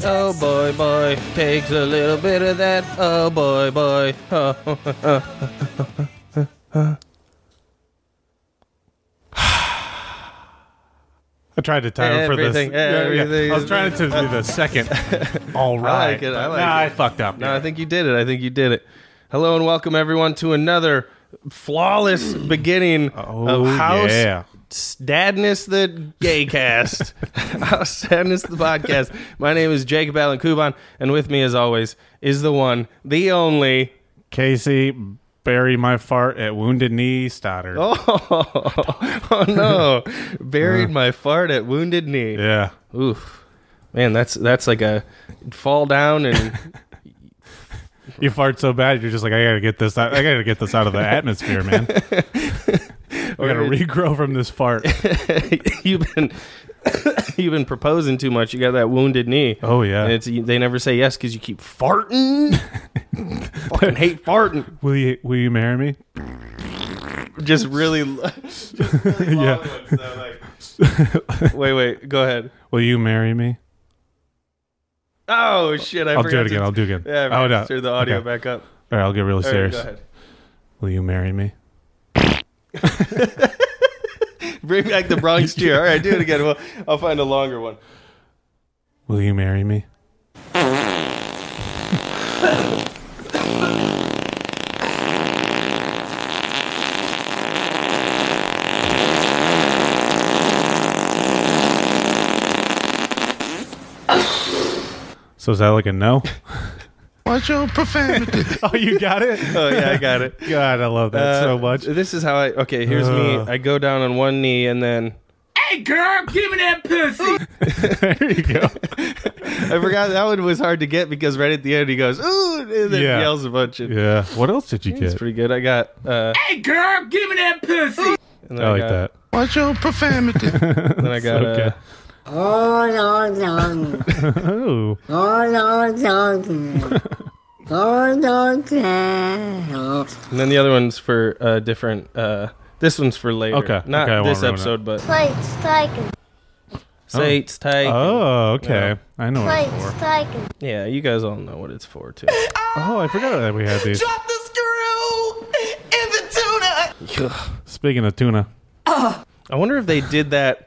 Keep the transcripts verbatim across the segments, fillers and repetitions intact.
Oh boy, boy, takes a little bit of that. Oh boy, boy. I tried to title Everything, for this. Yeah, everything yeah. I was is- trying to do the second. All right. I like it. I like nah, it. I fucked up. No, I think you did it. I think you did it. Hello and welcome everyone to another flawless beginning Oh, of House yeah. Dadness the Gaycast. House Dadness the podcast. My name is Jacob Allen Kuban, and with me as always is the one, the only Casey, bury my fart at Wounded Knee Stoddard. Oh, oh no. Buried my fart at Wounded Knee. Yeah. Oof. Man, that's that's like a fall down and You fart so bad, you're just like, I gotta get this out. I gotta get this out of the atmosphere, man. I gotta regrow from this fart. you've been you've been proposing too much. You got that wounded knee. Oh yeah. And it's they never say yes because you keep farting. Fucking hate farting. Will you Will you marry me? Just really, just really long Yeah. ones, so like, wait, wait, go ahead. Will you marry me? Oh shit! I I'll forgot do it to- again. I'll do it again. Yeah, I oh forgot no. to turn the audio Okay. back up. All right, I'll get really All right, serious. go ahead. Will you marry me? Bring back the Bronx cheer. All right, do it again. Well, I'll find a longer one. Will you marry me? So is that like a no? What's your profanity? Oh, you got it? Oh yeah, I got it. God, I love that Uh, so much. This is how I. Okay, here's me. Ugh. I go down on one knee and then Hey, girl, give me that pussy. There you go. I forgot that one was hard to get because right at the end he goes ooh and then Yeah. yells a bunch. Of, Yeah. What else did you It's get? pretty good. I got. Uh, Hey, girl, give me that pussy. and then I like got, that. What's your profanity? Then I got. Okay. Uh, Oh, no, no. Oh. Oh, no, no. Oh, no, no. and then the other one's for uh, different. Uh, this one's for later. Okay, Not okay, I won't this ruin it. episode, but Plates taken. Sates take. Oh, okay. Yeah. I know what it's Plates for. taken. Yeah, you guys all know what it's for too. Oh, I forgot that we had these. Drop the screw in the tuna. Speaking of tuna. I wonder if they did that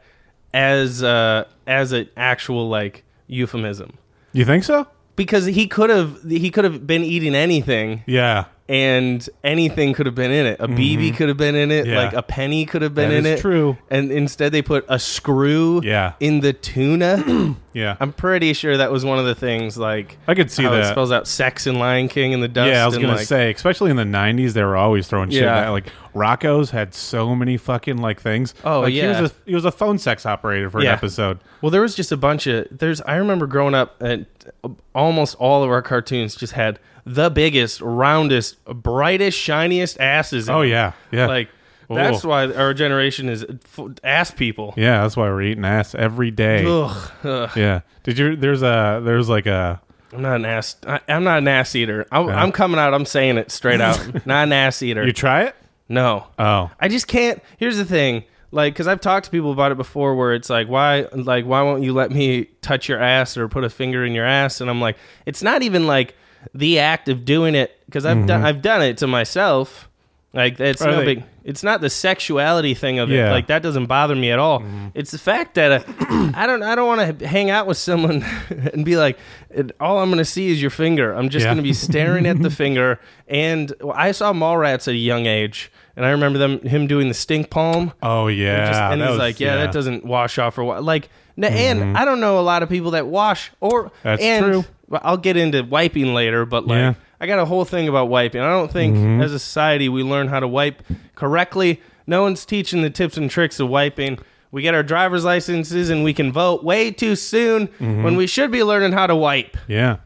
as uh, as an actual like euphemism. You think so? Because he could have he could have been eating anything Yeah. and anything could have been in it. A B B could have been in it, Yeah. like a penny could have been That in is it. true. And instead they put a screw Yeah. in the tuna. Yeah. I'm pretty sure that was one of the things like I could see how it that. spells out sex in Lion King and the dust. Yeah, I was and, gonna like, say, especially in the nineties, they were always throwing shit. Yeah. At, like Rocco's had so many fucking like things. Oh, like, he yeah. was a he was a phone sex operator for Yeah. an episode. Well, there was just a bunch of there's. I remember growing up, and almost all of our cartoons just had the biggest, roundest, brightest, shiniest asses. in Oh them. yeah, yeah, like that's Ooh. why our generation is f- ass people. yeah. That's why we're eating ass every day. Ugh, ugh. Yeah. Did you? There's a there's like a I'm not an ass. I, I'm not an ass eater. I'm, Yeah. I'm coming out. I'm saying it straight out. Not an ass eater. you try it? no. Oh, I just can't. Here's the thing, like, because I've talked to people about it before, where it's like, why, like, why won't you let me touch your ass or put a finger in your ass? And I'm like, it's not even like the act of doing it, because I've done, I've done it to myself. Like, it's Are no they- big. It's not the sexuality thing of it. Yeah. Like, that doesn't bother me at all. It's the fact that uh, I don't. I don't want to hang out with someone and be like, it, all I'm going to see is your finger. I'm just Yeah. going to be staring at the finger. And well, I saw Mallrats at a young age, and I remember them him doing the stink palm. oh yeah. Just- and that he's was- like, yeah, that doesn't wash off or what. Like, n- and I don't know a lot of people that wash or. That's and, true. well, I'll get into wiping later, but like, Yeah. I got a whole thing about wiping. I don't think as a society we learn how to wipe correctly. No one's teaching the tips and tricks of wiping. We get our driver's licenses and we can vote way too soon when we should be learning how to wipe. Yeah.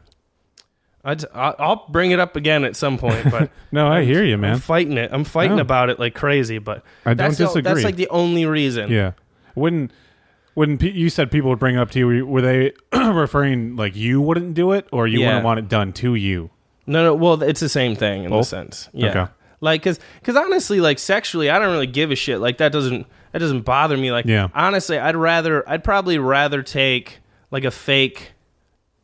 I'd, I'll I'll bring it up again at some point, but No, I hear you, I'm man. fighting it. I'm fighting No. about it like crazy, but I don't that's the- disagree. that's like the only reason. Yeah. When when pe- you said people would bring it up to you, were they referring like you wouldn't do it, or you Yeah. wouldn't want it done to you? No, no. Well, it's the same thing in Both? a sense. Yeah. Okay. Like, cause, cause honestly, like sexually, I don't really give a shit. Like that doesn't, that doesn't bother me. Like, Yeah. honestly, I'd rather, I'd probably rather take like a fake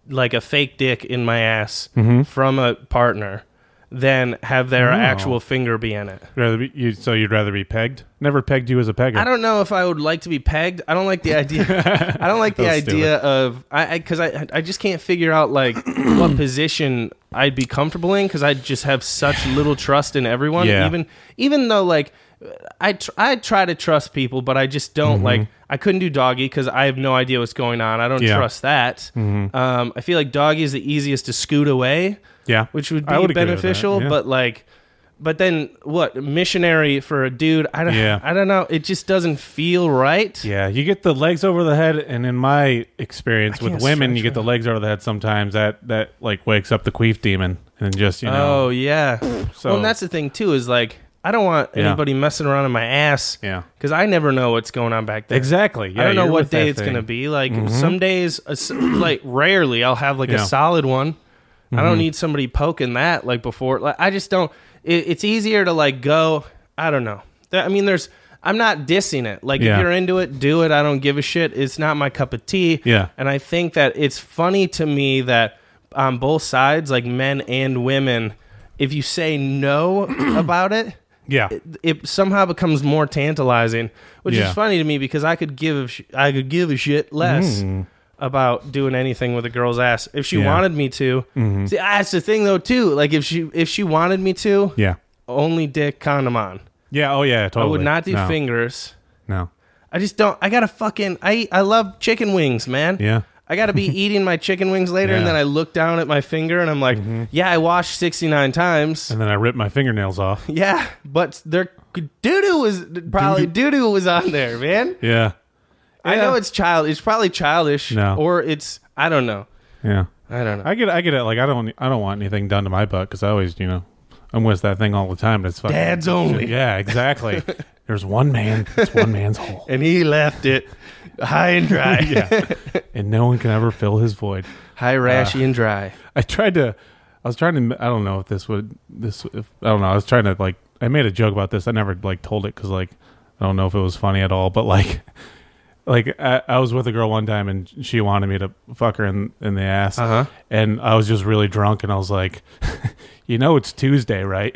like a fake dick in my ass Mm-hmm. from a partner than have their Oh. actual finger be in it. Rather be, you, so you'd rather be pegged? Never pegged you as a pegger. I don't know if I would like to be pegged. I don't like the idea. I don't like the That was idea of I because I, I I just can't figure out like what position I'd be comfortable in because I just have such little trust in everyone. Yeah. Even even though like I tr- I try to trust people, but I just don't like. I couldn't do doggy because I have no idea what's going on. I don't Yeah. trust that. Um, I feel like doggy is the easiest to scoot away, Yeah. which would I be would agree with beneficial. that, yeah. But like, but then what? Missionary for a dude? I don't. Yeah. I don't know. It just doesn't feel right. Yeah, you get the legs over the head, and in my experience I with can't women, you stretch get the legs over the head. Sometimes that that like wakes up the queef demon, and just you know. Oh yeah. So Well, and that's the thing too. Is like I don't want Yeah. anybody messing around in my ass. yeah, Because I never know what's going on back there. exactly. Yeah, I don't know you're what with that day it's thing. gonna be. Like some days, a s like rarely, I'll have like Yeah. a solid one. I Mm-hmm. don't need somebody poking that like before. Like I just don't. It, it's easier to like go. I don't know. There- I mean, there's. I'm not dissing it. Like Yeah. if you're into it, do it. I don't give a shit. It's not my cup of tea. Yeah. And I think that it's funny to me that on both sides, like men and women, if you say no about it, Yeah, it, it somehow becomes more tantalizing, which Yeah. is funny to me because I could give a sh- I could give a shit less Mm. about doing anything with a girl's ass if she Yeah. wanted me to. Mhm. See, that's the thing though too. Like if she if she wanted me to, yeah, only dick condom on. yeah. Oh yeah, totally. I would not do no. fingers. No. I just don't. I gotta fucking. I eat- I love chicken wings, man. Yeah. I gotta be eating my chicken wings later, and Yeah. then I look down at my finger, and I'm like, yeah, I washed sixty-nine times. And then I ripped my fingernails off. Yeah, but there doo doo was probably doo doo was on there, man. Yeah. I Yeah. know it's child. It's probably childish, No. or it's I don't know. Yeah. I don't know. I get. I get it. Like I don't. I don't want anything done to my butt because I always, you know, I'm with that thing all the time. But it's fucking Dad's only. Yeah. Exactly. There's one man. It's one man's hole. And he left it high and dry. Yeah. And no one can ever fill his void. High, rashy, and dry. I tried to. I was trying to. I don't know if this would. This. If, I don't know. I was trying to like. I made a joke about this. I never like told it because like I don't know if it was funny at all. But like, like I, I was with a girl one time and she wanted me to fuck her in in the ass. Uh-huh. And I was just really drunk and I was like, you know, it's Tuesday, right?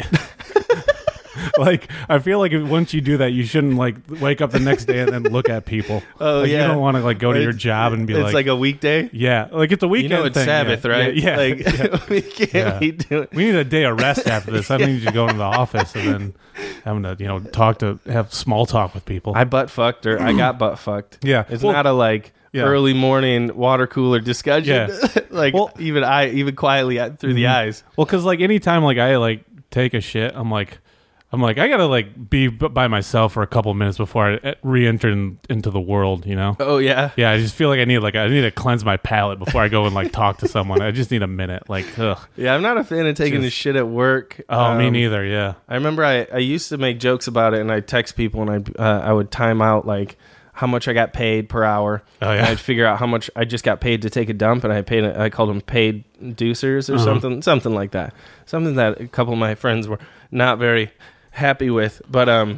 Like I feel like if, once you do that, you shouldn't like wake up the next day and then look at people. Oh, Like, yeah. You don't want to like go to your It's- job and be It's like, like a weekday. yeah, like it's a You weekend. know it's thing. Sabbath, Yeah. right? Yeah, Like yeah. we can't Yeah. be doing. We need a day of rest after this. I need you to go into the office and then having to, you know, talk to have small talk with people. I butt fucked her. I got butt fucked. Yeah. It's Well- not a like Yeah. early morning water cooler discussion. Yeah. like Well- even I even quietly through the eyes. well, because like anytime like I like take a shit, I'm like, I'm like I gotta like be b- by myself for a couple minutes before I uh, re-enter in, into the world. You know. Oh yeah. Yeah, I just feel like I need like I need to cleanse my palate before I go and like talk to someone. I just need a minute. Like, ugh. Yeah, I'm not a fan of taking Just- the shit at work. Oh, me Um, neither. Yeah. I remember I, I used to make jokes about it, and I'd text people, and I uh, I would time out like how much I got paid per hour. Oh, yeah. And I'd figure out how much I just got paid to take a dump, and I paid I called them paid deucers or Uh-huh. something something like that. Something that a couple of my friends were not very happy with, but um,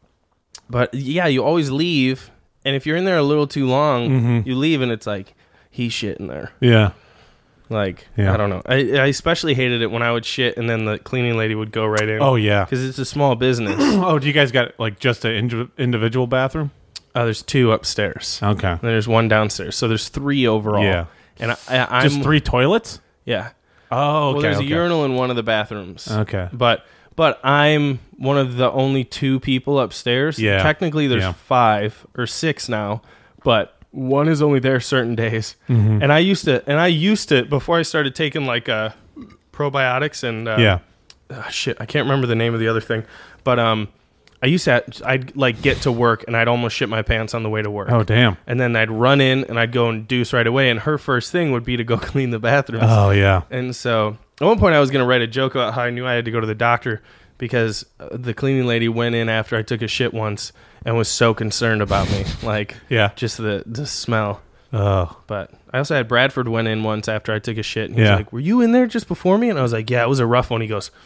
but yeah, you always leave, and if you're in there a little too long, Mhm. you leave, and it's like he's shitting there. Yeah. Like Yeah. I don't know. I, I especially hated it when I would shit, and then the cleaning lady would go right in. Oh yeah. Because it's a small business. Oh, do you guys got like just an indi- individual bathroom? Uh, there's two upstairs. Okay. And there's one downstairs. So there's three overall. Yeah. And I, I, I'm Just three toilets? Yeah. Oh, okay. Well, there's okay. a urinal in one of the bathrooms. Okay. But but I'm one of the only two people upstairs. Yeah. Technically, there's Yeah. five or six now, but one is only there certain days. Mm-hmm. And I used to, and I used to before I started taking like uh, probiotics and uh, Yeah. ah, shit, I can't remember the name of the other thing, but um, I used to I'd like get to work and I'd almost shit my pants on the way to work. Oh, damn. And then I'd run in and I'd go and deuce right away. And her first thing would be to go clean the bathrooms. Oh, yeah. And so at one point I was going to write a joke about how I knew I had to go to the doctor because uh, the cleaning lady went in after I took a shit once and was so concerned about me. Like, Yeah. just the, the smell. Oh. But I also had Bradford went in once after I took a shit. And he Yeah. was like, were you in there just before me? And I was like, yeah, it was a rough one. He goes,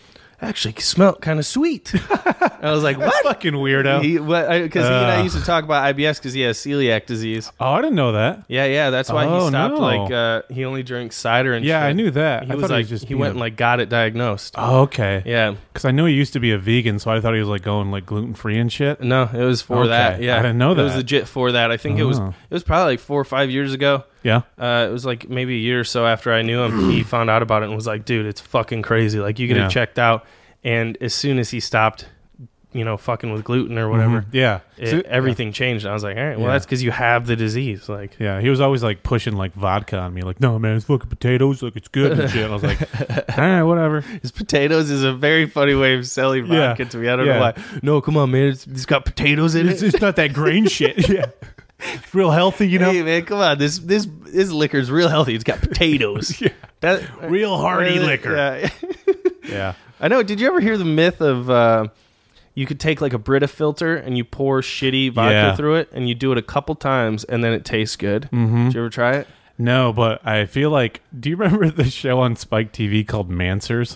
actually smelled kind of sweet. I was like, what? Fucking weirdo. He, because he and I Ugh. used to talk about I B S because he has celiac disease. Oh, I didn't know that. Yeah, yeah, that's why Oh, he stopped. no. Like, uh, he only drinks cider and Yeah, shit. I knew that. He I was thought he like, was just he being went a- and like got it diagnosed. Oh, okay. Yeah, Because I knew he used to be a vegan, so I thought he was like going like gluten free and shit. no, it was for Okay. that. Yeah, I didn't know It was that. legit for that. I think it was. Oh. It was probably like four or five years ago. Yeah. Uh, it was like maybe a year or so after I knew him. He found out about it and was like, "Dude, it's fucking crazy. Like, you get Yeah. it checked out." And as soon as he stopped, you know, fucking with gluten or whatever, Mhm. Yeah. it, So- everything changed. And I was like, "All right, well, Yeah. that's because you have the disease." Like, Yeah, he was always like pushing like vodka on me, like, "No, man, it's fucking potatoes, like it's good and shit." And I was like, "All right, whatever." his potatoes is a very funny way of selling Yeah. vodka to me. I don't Yeah. know why. No, come on, man. It's, it's got potatoes in It's, it. it's not that grain shit. Yeah, it's real healthy, you know. Hey, man, come on. This this this liquor's real healthy. It's got potatoes. Yeah. That, Real hearty uh, liquor. Yeah. Yeah. I know. Did you ever hear the myth of uh, you could take like a Brita filter and you pour shitty vodka Yeah. through it and you do it a couple times and then it tastes good? Mm-hmm. Did you ever try it? No, but I feel like. Do you remember the show on Spike T V called Mansers?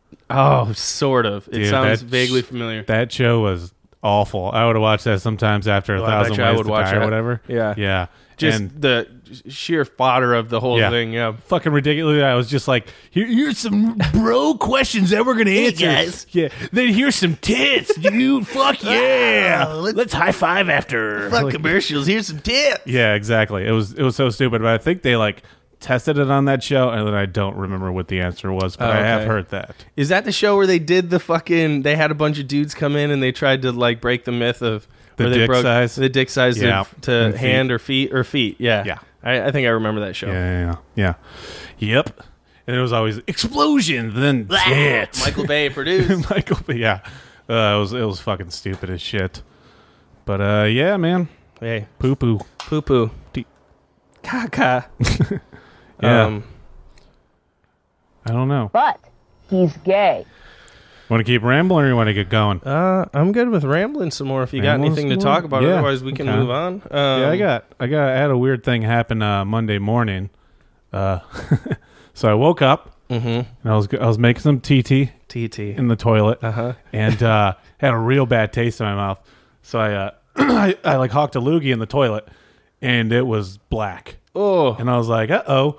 Oh, sort of. It Dude, sounds that vaguely sh- familiar. That show was awful. I would have watched that sometimes after a Oh, I bet thousand you I ways would to watch die or that. whatever. Yeah. Yeah. Just and the sheer fodder of the whole Yeah. thing. Yeah. fucking ridiculous. I was just like, Here, here's some bro questions that we're gonna answer. guys. Yeah. Then here's some tits, dude. Fuck yeah. Oh, let's- let's high five after. Fuck Like- commercials. Here's some tips. yeah, exactly. It was it was so stupid, but I think they like tested it on that show, and then I don't remember what the answer was, but Oh, I have okay. heard that. Is that the show where they did the fucking? They had a bunch of dudes come in and they tried to like break the myth of The where they dick broke size? the dick size Yeah. to, to And feet. hand or feet or feet. Yeah, Yeah. I, I think I remember that show. Yeah, yeah, yeah. yeah. Yep. And it was always explosions, then tits. Michael Bay produced. Michael, but yeah, uh, it was it was fucking stupid as shit. But uh, yeah, man, Hey, poo poo. poo poo, T- caca. Yeah, Um, I don't know. But he's gay. Want to keep rambling, or you want to get going? uh, I'm good with rambling some more. If you got Rambling anything to some talk more? about, Yeah, otherwise we can okay. move on. Um, yeah, I got, I got, I had a weird thing happen uh, Monday morning. Uh, so I woke up Mm-hmm. and I was, I was making some T T T T. in the toilet, Uh huh. and uh, had a real bad taste in my mouth. So I, uh, I, I like hawked a loogie in the toilet, and it was black. Oh, And I was like, uh oh.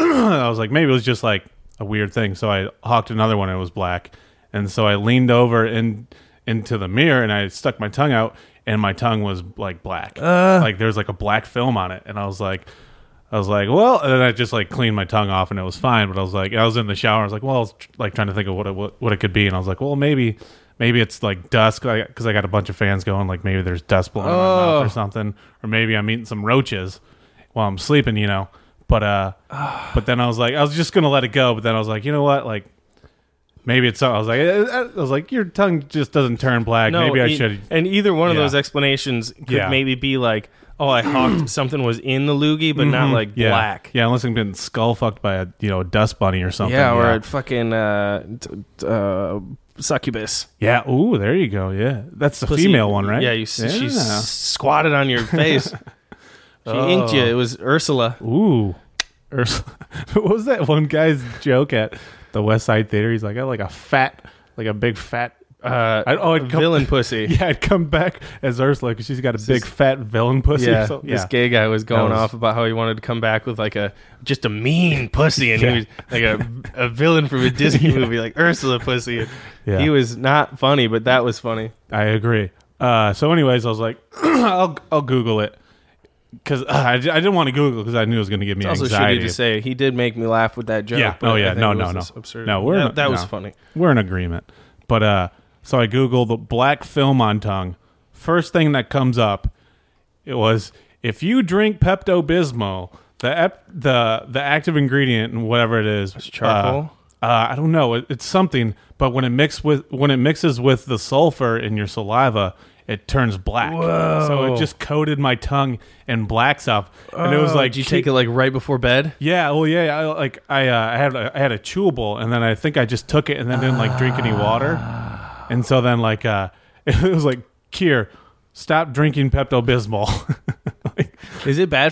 I was like, maybe it was just like a weird thing. So I hawked another one and it was black. And so I leaned over in, into the mirror and I stuck my tongue out and my tongue was like black. Uh. Like there was like a black film on it. And I was like, I was like, well, and then I just like cleaned my tongue off and it was fine. But I was like, I was in the shower. I was like, well, I was tr- like trying to think of what it, what, what it could be. And I was like, well, maybe, maybe it's like dust because I got a bunch of fans going like maybe there's dust blowing in my mouth Oh. or something. Or maybe I'm eating some roaches while I'm sleeping, you know. But uh, but then I was like, I was just gonna let it go. But then I was like, you know what, like maybe it's. I was like, I was like, your tongue just doesn't turn black. no. maybe I e- should. And either one of Yeah. those explanations could Yeah. maybe be like, oh, I hawked something was in the loogie, but not Mhm. like yeah. black. Yeah, unless I'm getting skull fucked by a you know a dust bunny or something. Yeah, or yeah. a fucking uh, t- t- uh, succubus. Yeah. Ooh, there you go. Yeah, that's the Pussy- female one, right? Yeah, you, s she Yeah. s- squatted on your face. She Oh. inked you. It was Ursula. Ooh. Ursula. What was that one guy's joke at the West Side Theater? He's like, I like a fat, like a big fat. Uh, I, oh, I'd come, villain pussy. Yeah, I'd come back as Ursula because she's got a big fat villain pussy. Yeah, or something. this yeah. gay guy was going was- off about how he wanted to come back with like a just a mean pussy, and Yeah. he was like a, a villain from a Disney movie, like Ursula pussy. And Yeah. He was not funny, but that was funny. I agree. Uh, so, anyways, I was like, I'll I'll Google it because uh, I, I didn't want to Google because I knew it was going to give me It's also anxiety. shitty to say he did make me laugh with that joke. Yeah. but Oh, I yeah. think No, it no, was no. just absurd. No, we're that, not- that was no. funny. We're in agreement. But uh, so I Googled the black film on tongue. First thing that comes up, it was if you drink Pepto Bismol, the ep- the the active ingredient and whatever it is, It's charcoal? Uh, uh, I don't know. It, it's something, but when it mix with when it mixes with the sulfur in your saliva, it turns black. Whoa. So it just coated my tongue in black stuff, and it was Oh, like did you take it like right before bed? yeah, well, yeah. I, like I, uh, I had, a, I had a chewable, and then I think I just took it and then didn't like drink any water, and so then like uh, it was like, Kier, stop drinking Pepto Bismol. like, Is it bad for you?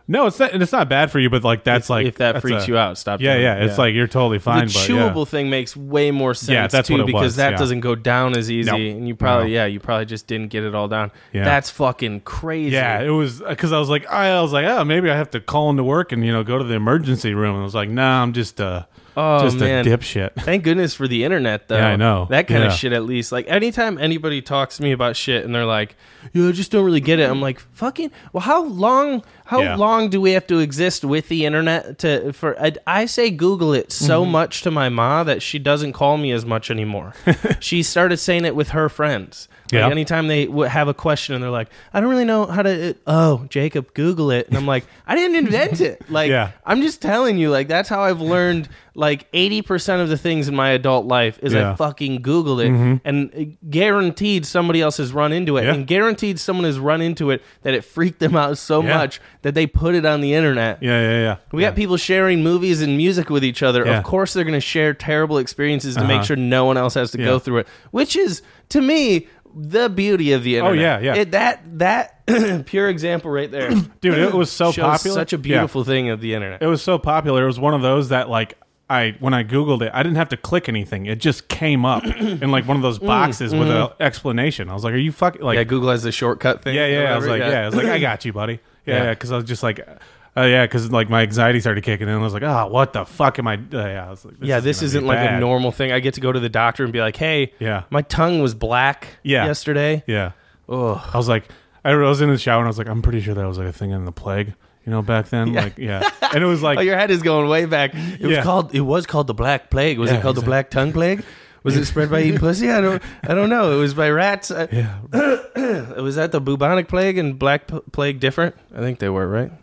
No, it's not. It's not bad for you, but like that's if, like if that that's freaks a- you out, stop. Yeah, doing yeah. it. It's like you're totally fine. The but chewable yeah. thing makes way more sense Yeah, that's too, what it because was, that yeah. doesn't go down as easy, Nope. and you probably No. yeah, you probably just didn't get it all down. Yeah. That's fucking crazy. Yeah, it was because I was like, I was like, oh, maybe I have to call into work and you know go to the emergency room. And I was like, nah, I'm just uh, Oh, just man. a dipshit. Thank goodness for the internet, though. Yeah, I know. That kind Yeah. of shit, at least. Like, anytime anybody talks to me about shit and they're like, yeah, I just don't really get it. I'm like, fucking, well, how long, how Yeah. long do we have to exist with the internet to, for, I, I say Google it so Mm-hmm. much to my ma that she doesn't call me as much anymore. She started saying it with her friends. Like, Yeah. anytime they w- have a question and they're like, I don't really know how to, it. oh, Jacob, Google it. And I'm like, I didn't invent it. Like, Yeah. I'm just telling you, like, that's how I've learned, like, eighty percent of the things in my adult life is I Yeah. fucking Googled it. And uh, guaranteed somebody else has run into it. Yeah. And guaranteed someone has run into it that it freaked them out so Yeah. much that they put it on the internet. Yeah, yeah, yeah. We yeah. got people sharing movies and music with each other. Yeah. Of course, they're going to share terrible experiences to Uh-huh. make sure no one else has to Yeah. go through it, which is, to me, the beauty of the internet. Oh, yeah, yeah. It, that that pure example right there, Dude, it was so shows popular. such a Yeah. beautiful thing of the internet. It was so popular. It was one of those that like I when I Googled it, I didn't have to click anything. It just came up in like one of those boxes with an explanation. I was like, "Are you fucking like?" Mm, mm-hmm. yeah, Google has the shortcut thing. yeah, or yeah. I was whatever, like, yeah. I was like, I got you, buddy. Yeah, Yeah. yeah. Because I was just like, uh, yeah, because like my anxiety started kicking in. I was like, oh, what the fuck am I? Uh, yeah, I was like, this yeah, is this gonna isn't be like a bad. normal thing. I get to go to the doctor and be like, "Hey, Yeah. my tongue was black Yeah. yesterday." Yeah, Ugh. I was like, I was in the shower and I was like, I'm pretty sure that was like a thing in the plague, you know, back then. Yeah. Like, yeah, and it was like, Oh, your head is going way back. It was Yeah. called. It was called the Black Plague. Was Yeah, it called the exactly. Black Tongue Plague? Was it spread by eating pussy? I don't. I don't know. It was by rats. I- yeah, Was that the bubonic plague and black p- plague different? I think they were, right?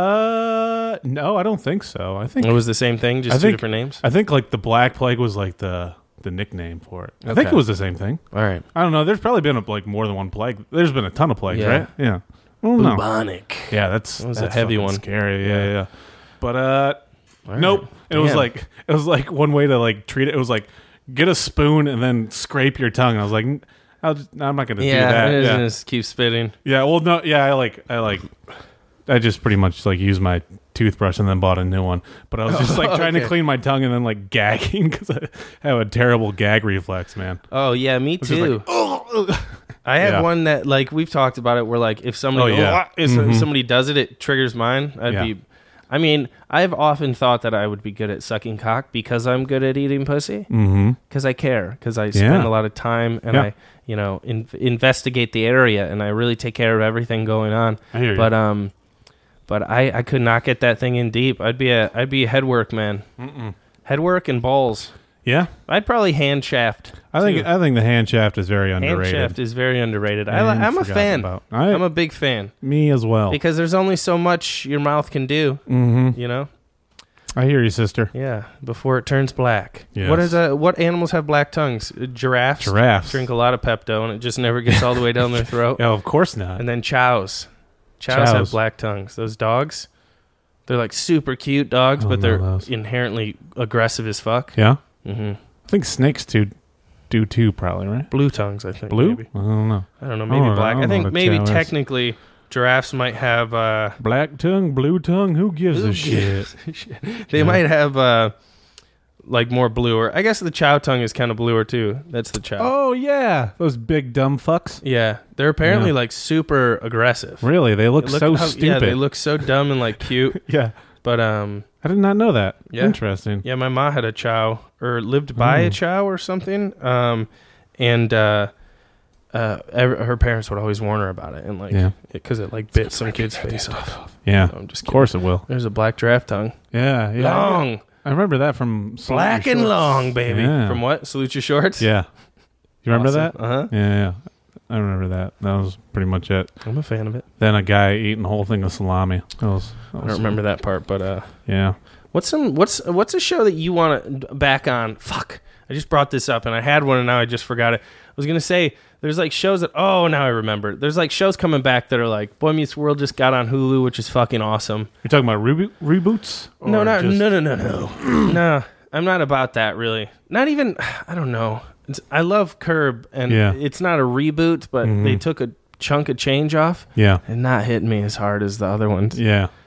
uh, no, I don't think so. I think It was the same thing, just I two think- different names. I think like the Black Plague was like the the nickname for it. I think Okay. it was the same thing. All right. I don't know. There's probably been a, like more than one plague. There's been a ton of plagues, Yeah. right? Yeah. I don't know. Bubonic. Yeah, that's That was a that's heavy fucking one. Scary. Yeah, yeah. But uh, All right. nope. It was Damn. like it was like one way to like treat it. It was like get a spoon and then scrape your tongue. I was like, "N- I'll just, I'm not gonna Yeah, do that. it is Yeah. gonna just keep spitting. yeah. Well, no. Yeah, I like I like I just pretty much like used my toothbrush and then bought a new one. But I was just like trying to Okay. clean my tongue and then like gagging because I have a terrible gag reflex, man. Oh yeah, me just too. like, oh, I have Yeah. one that like we've talked about it where like if somebody Oh, yeah. if Mhm. somebody does it, it triggers mine. I'd Yeah. be I mean, I've often thought that I would be good at sucking cock because I'm good at eating pussy. mm-hmm. Because I care, because I spend Yeah. a lot of time and Yeah. I, you know, in, investigate the area and I really take care of everything going on. I hear you. But um, but I, I could not get that thing in deep. I'd be a I'd be a head work man. Mm-mm. Head work and balls. Yeah, I'd probably hand shaft. I think too. I think the hand shaft is very hand underrated. shaft is very underrated. I, And li- I'm a forgotten fan. about. I, I'm a big fan me as well. because there's only so much your mouth can do. Mm-hmm. You know. I hear you, sister. Yeah, before it turns black. Yes. What is a, what animals have black tongues? Uh, Giraffes. Giraffes. Drink a lot of Pepto and it just never gets all the way down their throat. Yeah, of course not. And then chows. Chows, have Chows. black tongues. Those dogs, they're like super cute dogs, I but don't they're know those. inherently aggressive as fuck. Yeah, hmm I think snakes too do too, probably, right? Blue tongues, I think. Blue? Maybe. I don't know. I don't know. I Maybe don't know. black. I I, don't know think what a maybe chow is. technically giraffes might have. Uh, Black tongue, blue tongue. Who gives Who a shit? they Yeah. might have uh, like more bluer. I guess the chow tongue is kind of bluer too. That's the chow. Oh yeah, those big dumb fucks. Yeah, they're apparently Yeah. like super aggressive. Really, they look, They look so how- stupid. Yeah, they look so dumb and like cute. Yeah. But um, I did not know that. Yeah. Interesting. yeah, my ma had a chow or lived by a Mm. chow or something. Um, and uh, uh, ev- her parents would always warn her about it and like Yeah. because it, like bit some kid's face off. Yeah. So I'm just Of kidding. course it will. There's a black giraffe tongue, Yeah. Yeah. long, I remember that from Salute black Your and Shorts. long, baby. Yeah. From what? Salute Your Shorts. Yeah. You remember that? Uh huh. Yeah, yeah. I remember that. That was pretty much it. I'm a fan of it. Then a guy eating a whole thing of salami. That was, that I was don't remember that part, but uh, Yeah. what's some what's what's a show that you want to back on? Fuck, I just brought this up and I had one and now I just forgot it. I was gonna say there's like shows that oh now I remember. There's like shows coming back that are like Boy Meets World just got on Hulu, which is fucking awesome. You're talking about reboot, reboots? No, Or not just- no no no no no. I'm not about that really. Not even I don't know. It's, I love Curb and Yeah. it's not a reboot, but Mhm. they took a chunk of change off Yeah. and not hitting me as hard as the other ones. Yeah.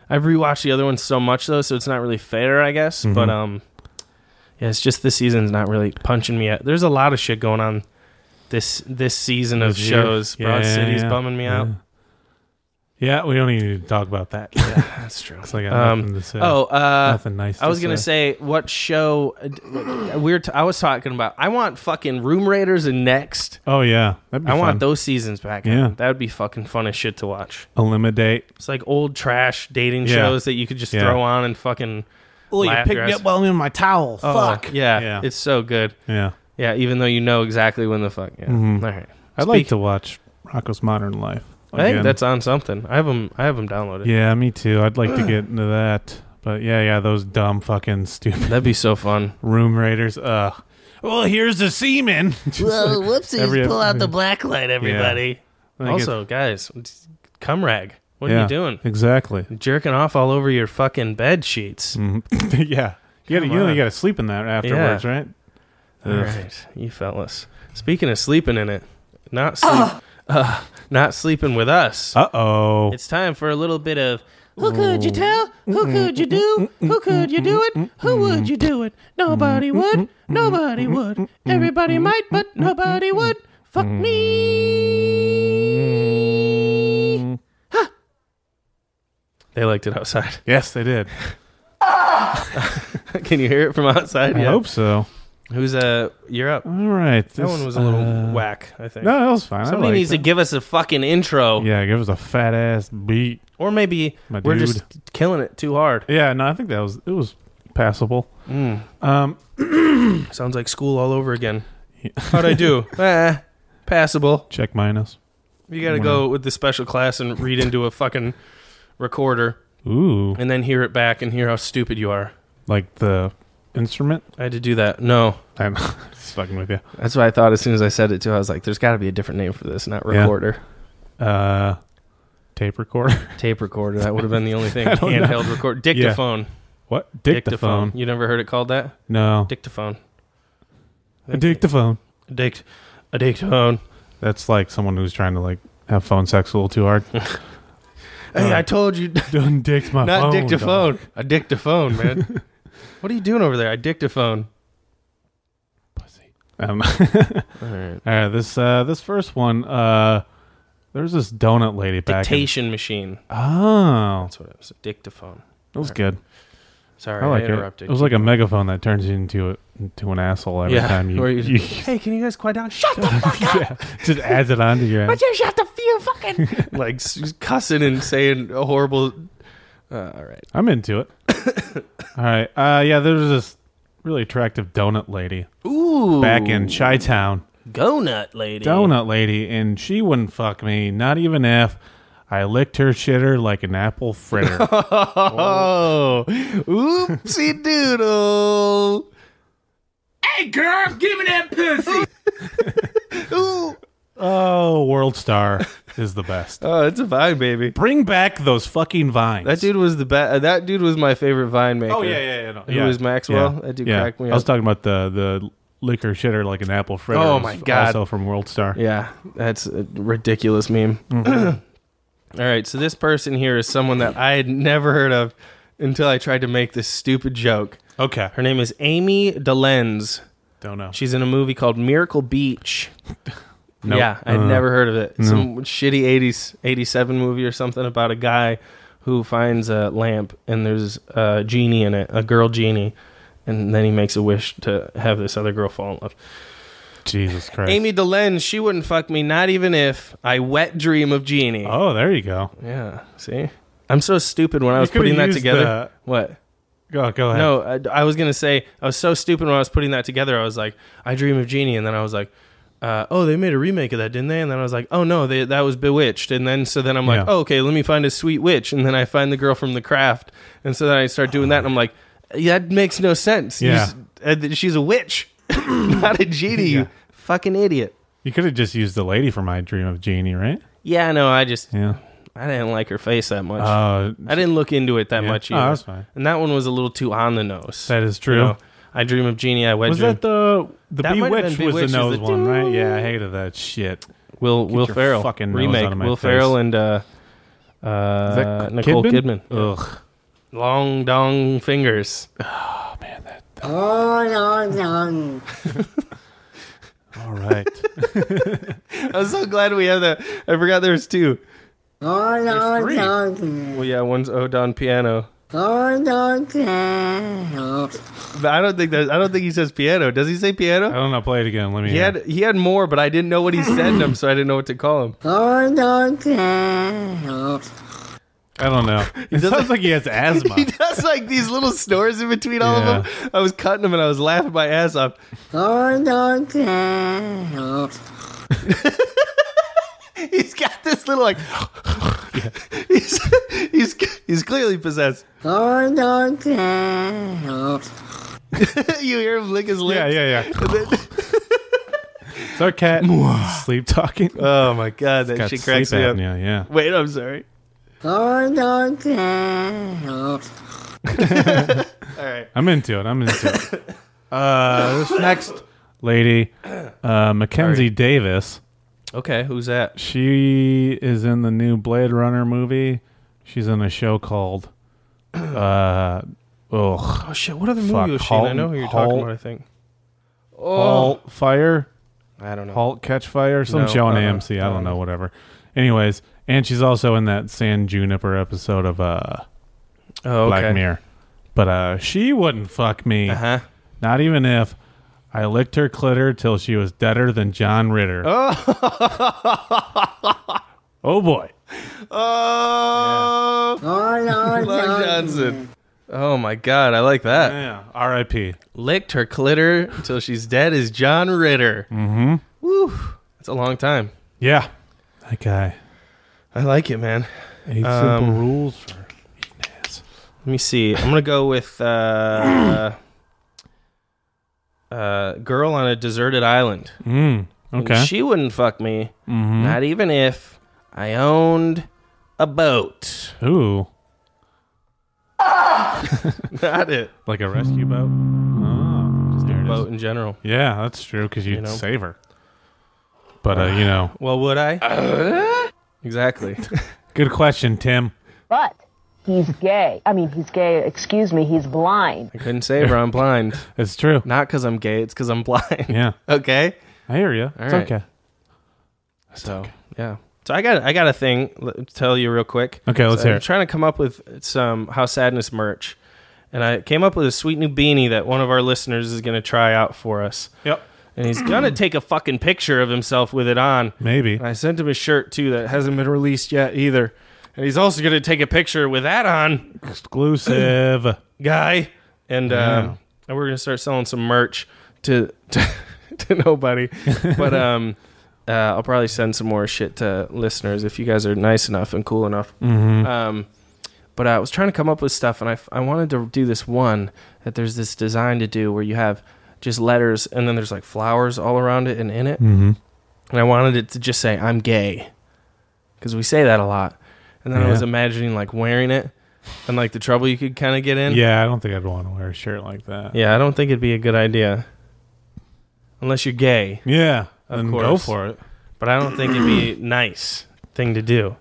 I've rewatched the other ones so much though, so it's not really fair, I guess. Mhm. But um, yeah, it's just this season's not really punching me out. There's a lot of shit going on this this season of This year. shows. Yeah, Broad yeah, City's yeah. bumming me yeah. out. Yeah, we don't even need to talk about that. Yeah, that's true. 'Cause I got Um, nothing to say. oh, uh, nothing nice. I was to gonna say, what show? Uh, we were t- I was talking about. I want fucking Room Raiders and Next. Oh yeah, that'd be I fun. want those seasons back. Yeah. that would be fucking fun as shit to watch. Eliminate. It's like old trash dating Yeah. shows that you could just Yeah. throw on and fucking. Oh, laugh your ass- while I'm in my towel. Oh, yeah, Yeah. it's so good. Yeah, Yeah, even though you know exactly when the fuck. Yeah. Mhm. All right. I'd like Speak- to watch Rocko's Modern Life. I think again. that's on something. I have them. I have them downloaded. Yeah, me too. I'd like to get into that. But yeah, yeah, those dumb fucking stupid That'd be so fun. room raiders. Ugh. Well, here's the semen. Just Whoa, like whoopsies! every- pull out the black light, everybody. I think Also, guys, cum rag. What Yeah. are you doing? Exactly. Jerking off all over your fucking bed sheets. Mhm. yeah. You gotta, Come you, know, on. you gotta sleep in that afterwards, Yeah. right? All Ugh. right, you fellas. Speaking of sleeping in it, not sleep, uh, not sleeping with us. Uh oh. It's time for a little bit of who could you tell? Who could you do? Who could you do it? Who would you do it? Nobody would. Nobody would. Everybody might, but nobody would. Fuck me. Huh. They liked it outside. Yes, they did. Can you hear it from outside? I Yeah. hope so. Who's uh? You're up. All right. That this, one was a little uh, whack. I think. No, that was fine. I Somebody liked needs to it. give us a fucking intro, Yeah, give us a fat ass beat. or maybe My we're dude. just killing it too hard. Yeah, no, I think that was it was passable. Mm. Um, Sounds like school all over again. How'd I do? eh, passable. check minus. You got to go with the special class and read into a fucking recorder Ooh, and then hear it back and hear how stupid you are. like the instrument. I had to do that. No, I'm just fucking with you. that's what I thought as soon as I said it too. I was like, there's got to be a different name for this, not Yeah. recorder. Uh, tape recorder. Tape recorder. That would have been the only thing. I don't know. Handheld record. Dictaphone. What? Dictaphone. You never heard it called that? No. Dictaphone. A dictaphone. Dict. A dictaphone. That's like someone who's trying to like have phone sex a little too hard. Hey, Uh, I told you. Don't dict my Not phone. dictaphone. dog. A dictaphone, man. What are you doing over there? I dictaphone. Pussy. Um, All right. all right. This uh, this first one. Uh, there's this donut lady back. in- Dictation machine. Oh, That's what it was. A dictaphone. that was good. Sorry, I I, like it. interrupted. It was like a megaphone that turns you into a into an asshole every yeah. time you. where you- you hey, can you guys quiet down? Shut the fuck up! yeah, just adds it onto your. Would you shut the you fucking like s- cussing and saying a horrible. Uh, all right. I'm into it. All right. Uh, yeah, there's this really attractive donut lady Ooh. back in Chi-Town. Go Nut Lady. Donut lady, and she wouldn't fuck me, not even if I licked her shitter like an apple fritter. Oh, oopsie doodle. Hey, girl, give me that pussy. Ooh. Oh, World Star is the best. Oh, it's a Vine, baby. Bring back those fucking vines. That dude was the best. That dude was my favorite Vine maker. Oh yeah, yeah, yeah. No. Who yeah. was Maxwell? Yeah. That dude yeah. cracked me I was up. talking about the the liquor shitter like an apple fritter. Oh, was my God. Also from World Star. Yeah, that's a ridiculous meme. Mm-hmm. All right, so this person here is someone that I had never heard of until I tried to make this stupid joke. Okay. Her name is Amy DeLenz. Don't know. She's in a movie called Miracle Beach. Nope. Yeah, I'd Uh, never heard of it. no. Some shitty eighties, eighty-seven movie or something about a guy who finds a lamp and there's a genie in it, a girl genie, and then he makes a wish to have this other girl fall in love. Jesus Christ. Amy DeLenz, she wouldn't fuck me, not even if I wet dream of Genie. Oh, there you go. Yeah, see? I'm so stupid when I was You could've putting that used together. the- What? Go go ahead. No, I, I was going to say, I was so stupid when I was putting that together. I was like, I dream of Genie. And then I was like, uh, oh, they made a remake of that, didn't they? And then I was like, oh, no, they, that was Bewitched. And then, so then I'm like, Yeah. oh, okay, let me find a sweet witch. And then I find the girl from The Craft. And so then I start doing that. And I'm like, yeah, that makes no sense. You Yeah. s- uh, she's a witch, not a genie, you Yeah. fucking idiot. You could have just used the lady from My Dream of Jeannie, right? Yeah, no, I just, Yeah. I didn't like her face that much. Uh, I didn't look into it that yeah. much Oh, either. that's fine. And that one was a little too on the nose. That is true. You know, I dream of Genie. I wed was dream. that the the That might have Bewitched been was Bewitched, the nose is the one, right? ding. Yeah, I hated that shit. Will Get Will your Ferrell fucking nose remake. out of my Will face. Ferrell and uh, Uh, Is that Nicole Kidman? Kidman. Ugh. Long dong fingers. Oh man, that. Oh, no, no. All right. I'm so glad we have that. I forgot there was two. Oh, no, three. no. Well, yeah, one's Ode on piano. Oh, no, no. But I don't think that. I don't think he says piano. Does he say I piano? don't know. Play it again. Let me. He hear. had he had more, but I didn't know what he said in them, so I didn't know what to call him. Oh, no, no. I don't know. It sounds like he has asthma. He does like these little snores in between all Yeah. of them. I was cutting them and I was laughing my ass off. Oh, no, no. He's got this little like. he's, he's he's clearly possessed. Oh, no, no. You hear him lick his lips. Yeah, yeah, yeah. And then- It's our cat sleep talking. oh my god, that Got shit cracks sleep me up. apnea, yeah. Wait, I'm sorry. Oh, no, no. All right. I'm into it. I'm into it. Uh, this next lady, uh, Mackenzie Davis. Okay, who's that? She is in the new Blade Runner movie. She's in a show called. Uh, ugh. Oh shit! What other movie Fuck, was she in? I Halt- know who you're talking Halt- about. I think. Oh, Halt Fire, I don't know. Halt Catch Fire, some No, show on uh-uh. A M C. I I don't don't know, know. whatever. Anyways, and she's also in that San Juniper episode of uh, Oh, okay. Black Mirror. But uh, she wouldn't fuck me. Uh huh. Not even if I licked her clitter till she was deader than John Ritter. Oh. Oh boy. Oh. Oh, no, Lon no. Johnson. Oh my god, I like that. Yeah. R I P Licked her clitter until she's dead as John Ritter. Mm-hmm. Woo. That's a long time. Yeah. That guy. I like it, man. Eight Um, simple rules for eating ass. Let me see. I'm gonna go with uh, uh, girl on a deserted island. Mm. And Okay. she wouldn't fuck me, Mm-hmm. not even if I owned a boat. Ooh. Not it. Like a rescue boat? Oh. Just there a it is. boat in general. Yeah, that's true because you'd You know? save her. But, uh, you know. Well, would I? Exactly. Good question, Tim. But he's gay. I mean, he's gay. Excuse me. He's blind. I couldn't save her. I'm blind. It's true. Not because I'm gay. It's because I'm blind. Yeah. Okay. I hear you. All It's right. okay. So yeah. So I got I got a thing to tell you real quick. Okay, let's So hear I'm it. trying to come up with some How Sadness merch, and I came up with a sweet new beanie that one of our listeners is going to try out for us. Yep. And he's gonna take a fucking picture of himself with it on. Maybe. And I sent him a shirt too that hasn't been released yet either. And he's also gonna take a picture with that on, Exclusive. guy. And Yeah. um, and we're gonna start selling some merch to to, to nobody. But um, uh, I'll probably send some more shit to listeners if you guys are nice enough and cool enough. Mm-hmm. Um, but I was trying to come up with stuff, and I, I wanted to do this one that there's this design to do where you have just letters, and then there's like flowers all around it and in it. Mm-hmm. And I wanted it to just say, I'm gay. Because we say that a lot. And then I Yeah. was imagining like wearing it and like the trouble you could kind of get in. Yeah, I don't think I'd want to wear a shirt like that. Yeah, I don't think it'd be a good idea. Unless you're gay. Yeah. Of Then course. go for it. But I don't think it'd be a nice thing to do.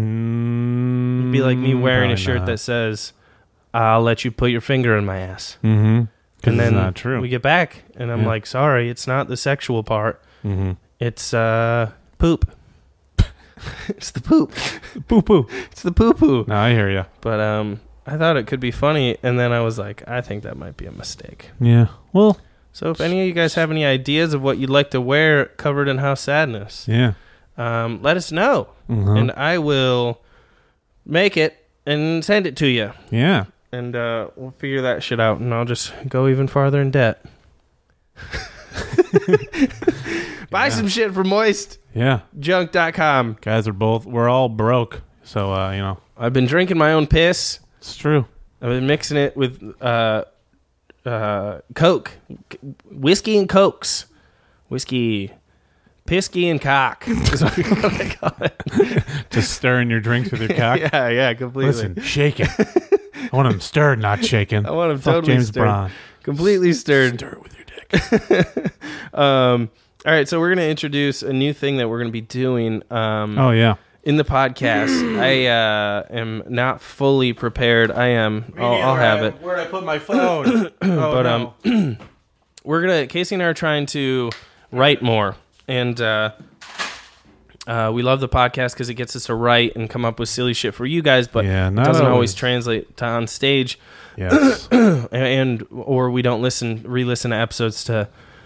Mm, It'd be like me wearing a probably shirt not. that says, I'll let you put your finger in my ass. Mm-hmm. And then it's not true. we get back, and I'm Yeah. like, sorry, it's not the sexual part. Mm-hmm. It's uh, poop. It's the poop. Poo poo. It's the poo poo. No, I hear you. But um, I thought it could be funny, and then I was like, I think that might be a mistake. Yeah. Well. So if any of you guys have any ideas of what you'd like to wear covered in House Sadness, Yeah. um, let us know, Mhm. and I will make it and send it to you, Yeah. and uh, we'll figure that shit out, and I'll just go even farther in debt. Buy Yeah. some shit from moist Yeah. junk dot com. Guys are both. We're all broke. So uh, you know, I've been drinking my own piss. it's true. I've been mixing it with uh, uh, Coke, whiskey and Cokes, whiskey, pisky and cock. Is what I call it. Just stirring your drinks with your cock. Yeah, yeah, completely. Listen, shake it. I want them stirred, not shaken. I want them Fuck totally James stirred. Brown. Completely stirred. Stir it with your dick. um, all right, so we're gonna introduce a new thing that we're gonna be doing. Um, Oh yeah. in the podcast. I uh, am not fully prepared. I am. I'll, I'll have it. Where'd I put my phone? oh, But no. um, we're gonna. Casey and I are trying to write more, and uh, uh, we love the podcast because it gets us to write and come up with silly shit for you guys. But Yeah, it not doesn't always always. translate to on stage, Yes. and or we don't listen, re-listen to episodes to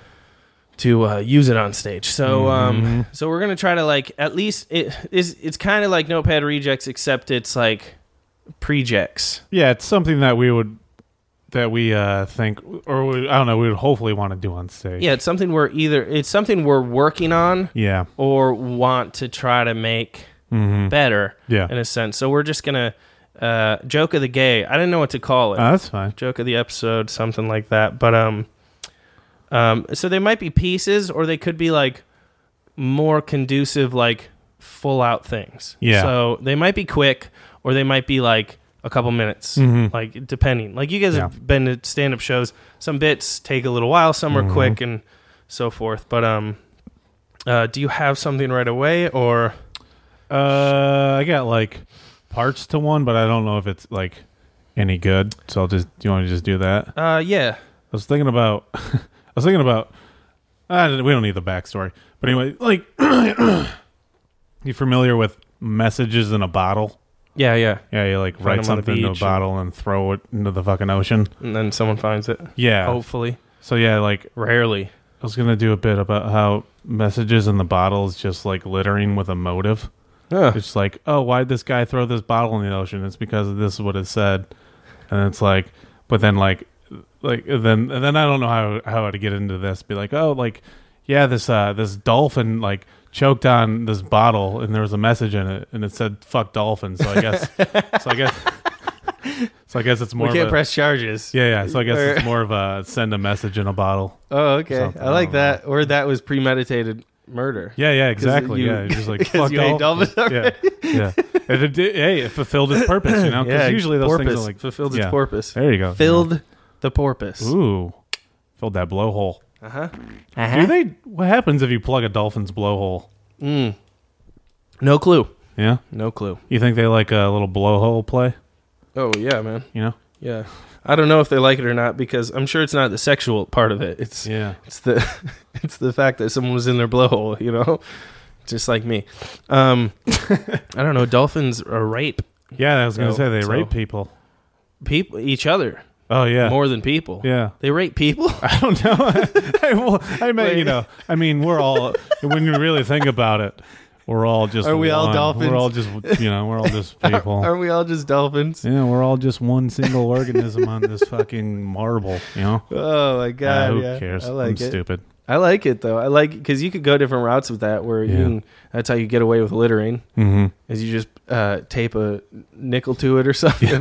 to uh, use it on stage. So um, so we're gonna try to like at least it is. It's kind of like Notepad Rejects, except it's like projects. Yeah, it's something that we would that we uh think or we, I don't know, we would hopefully want to do on stage. Yeah, it's something we're either it's something we're working on. Yeah. Or want to try to make Mm-hmm. better, Yeah. in a sense. So we're just gonna uh, joke of the gay. I didn't know what to call it. Oh, that's fine. Joke of the episode, something like that. But um, um, so they might be pieces, or they could be like more conducive, like full out things. Yeah. So they might be quick, or they might be like a couple minutes, Mhm. like depending. Like you guys Yeah. have been to stand up shows. Some bits take a little while, some are Mhm. quick, and so forth. But um, uh, do you have something right away, or? Uh, I got like parts to one, but I don't know if it's like any good. So I'll just. Do you want to just do that? Uh, yeah. I was thinking about. I was thinking about. Uh, we don't need the backstory, but anyway, like, you familiar with messages in a bottle? Yeah, yeah. Yeah, you like Find write 'em on a something into a beach bottle and throw it into the fucking ocean. And then someone finds it. Yeah. Hopefully. So yeah, like Rarely. I was gonna do a bit about how messages in the bottle is just like littering with a motive. Huh. It's like, oh, why'd this guy throw this bottle in the ocean? It's because this is what it said, and it's like, but then like, like then and then I don't know how how to get into this. Be like, oh, like, yeah, this uh this dolphin like choked on this bottle, and there was a message in it, and it said "fuck dolphins." So I guess, so I guess, so I guess it's more. We can't of a, press charges. Yeah, yeah. So I guess Or- it's more of a send a message in a bottle. Oh, okay. Something, I like I don't that. Or that was premeditated murder. Yeah, yeah, exactly. you- yeah, it's just like 'cause fuck you ate dolphins. dolphins Yeah, yeah. And it did, hey, it fulfilled its purpose, you know. Because Yeah, usually those porpoise. things are like fulfilled its yeah. porpoise. There you go. Filled the porpoise. Ooh, filled that blowhole. Uh-huh. Do they? What happens if you plug a dolphin's blowhole? Mm. No clue. Yeah, No clue. you think they like a little blowhole play? Oh, yeah, man. You know? Yeah. I don't know if they like it or not, because I'm sure it's not the sexual part of it. It's Yeah. It's the it's the fact that someone was in their blowhole, you know, just like me. Um, I don't know. Dolphins are rape Yeah, I was gonna No, say they so- rape people. people, each other Oh yeah, more than people. yeah. They rape people. I don't know. I, well, I mean, Wait. you know, I mean, we're all when you really think about it, we're all just. Are we all one. dolphins? We're all just, you know, we're all just people. Are we all just dolphins? Yeah, we're all just one single organism on this fucking marble, you know? Oh my Ah, god! who yeah. cares? I like I'm it. stupid. I like it though. I like because you could go different routes with that. Where you Yeah. can, that's how you get away with littering. Mm-hmm. Is you just uh, tape a nickel to it or something.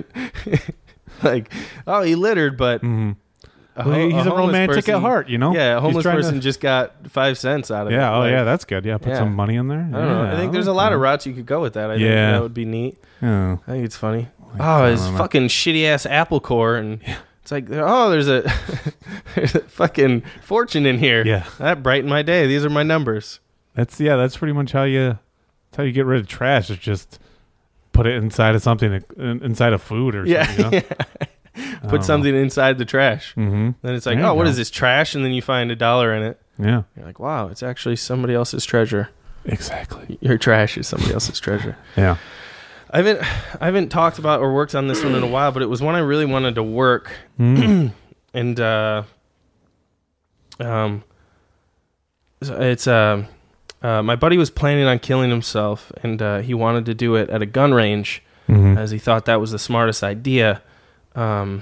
Like, oh, he littered, but Mm-hmm. a Well, ho- he's a, homeless romantic person- at heart, you know? Yeah, a He's homeless trying to- person just got five cents out of it. Yeah, oh Like, yeah, that's good. Yeah, put yeah. some money in there. I don't know. I think there's a lot of routes you could go with that. I think Yeah. that would be neat. Yeah. I think it's funny. Like, Oh, I his don't know. fucking shitty ass Apple Core, and it's like, oh, there's a, there's a fucking fortune in here. Yeah. That brightened my day. These are my numbers. That's yeah, that's pretty much how you that's how you get rid of trash. Is just put it inside of something, in- inside of food or Yeah. something. You know? Put something inside the trash. Mm-hmm. Then it's like, There you oh, what go. is this trash? And then you find a dollar in it. Yeah, You're like, wow, it's actually somebody else's treasure. exactly. Your trash is somebody else's treasure. Yeah. I haven't, I haven't talked about or worked on this one in a while, but it was one I really wanted to work. Mm. And uh, um, so it's uh, uh, my buddy was planning on killing himself, and uh, he wanted to do it at a gun range, Mhm. as he thought that was the smartest idea. Um,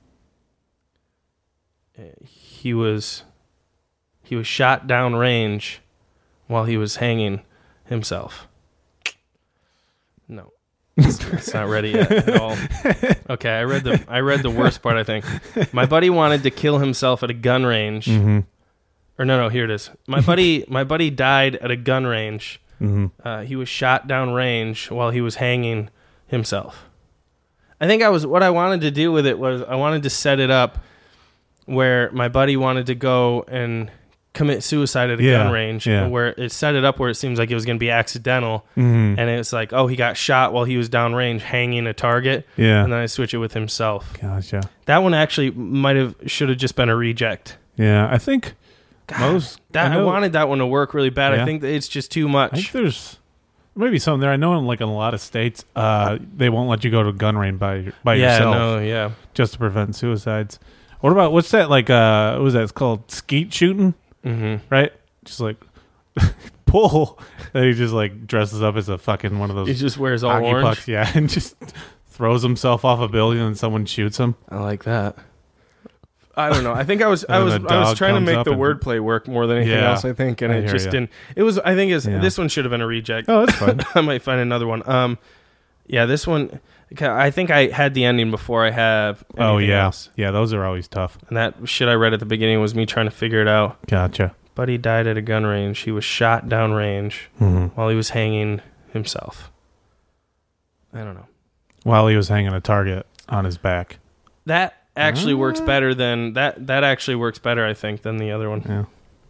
he was he was shot down range while he was hanging himself. No, it's, it's not ready yet at all. Okay, I read the I read the worst part. I think my buddy wanted to kill himself at a gun range. Mhm. Or no, no, here it is. My buddy, my buddy died at a gun range. Mhm. Uh, he was shot down range while he was hanging himself. I think I was what I wanted to do with it was I wanted to set it up where my buddy wanted to go and commit suicide at a Yeah, gun range, yeah. where it set it up where it seems like it was going to be accidental, Mhm. and it's like, oh, he got shot while he was downrange hanging a target, Yeah. and then I switch it with himself. Gotcha. That one actually might have should have just been a reject. Yeah, I think most. That I, know- wanted that one to work really bad. Yeah. I think that it's just too I think much. there's maybe something there. I know in like in a lot of states, uh, they won't let you go to a gun range by by yeah, yourself no, yeah. just to prevent suicides. What about what's that like? Uh, what was that? It's called skeet shooting, Mm-hmm. right? Just like pull. And he just like dresses up as a fucking one of those He just wears all hockey orange. pucks, yeah, and just throws himself off a building and someone shoots him. I like that. I don't know. I think I was I And was then a I was dog trying to comes make up the and- wordplay work more than anything Yeah. else. I think, and I it hear just ya. didn't. It was. I think is Yeah. this one should have been a reject. Oh, that's fine. I might find another one. Um, yeah, this one. I think I had the ending before I have. Oh anything yeah, else. yeah. Those are always tough. And that shit I read at the beginning was me trying to figure it out. Gotcha. Buddy died at a gun range. He was shot downrange Mhm. while he was hanging himself. I don't know. While he was hanging a target on his back. That actually Ah. works better than that. That actually works better, I think, than the other one. Yeah.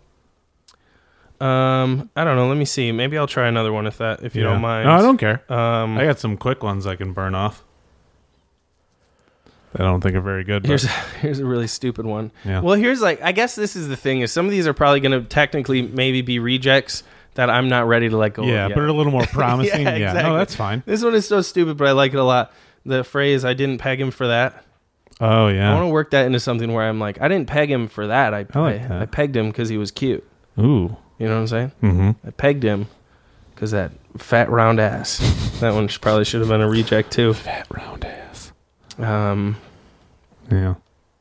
Um, I don't know. Let me see. Maybe I'll try another one if that, if you Yeah. don't mind. No, I don't care. Um, I got some quick ones I can burn off. I don't think are very good. But here's here's a really stupid one. Yeah. Well, here's like I guess this is the thing is some of these are probably going to technically maybe be rejects that I'm not ready to let go yeah, of yet. but a little more promising. Yeah, yeah, exactly. no, that's fine. This one is so stupid, but I like it a lot. The phrase "I didn't peg him for that." Oh I yeah. want to work that into something where I'm like, I didn't peg him for that. I I like I, that. I pegged him because he was cute. Ooh. You know what I'm saying? Mm-hmm. I pegged him because that fat round ass. That one sh- probably should have been a reject too. Fat round ass. Um, Yeah.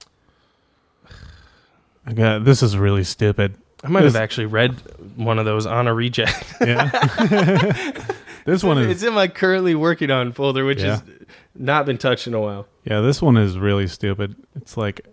I got this is really stupid. I might This- have actually read one of those on a reject. Yeah. This one It's is in my currently working on folder, which Yeah. has not been touched in a while. yeah, this one is really stupid. It's like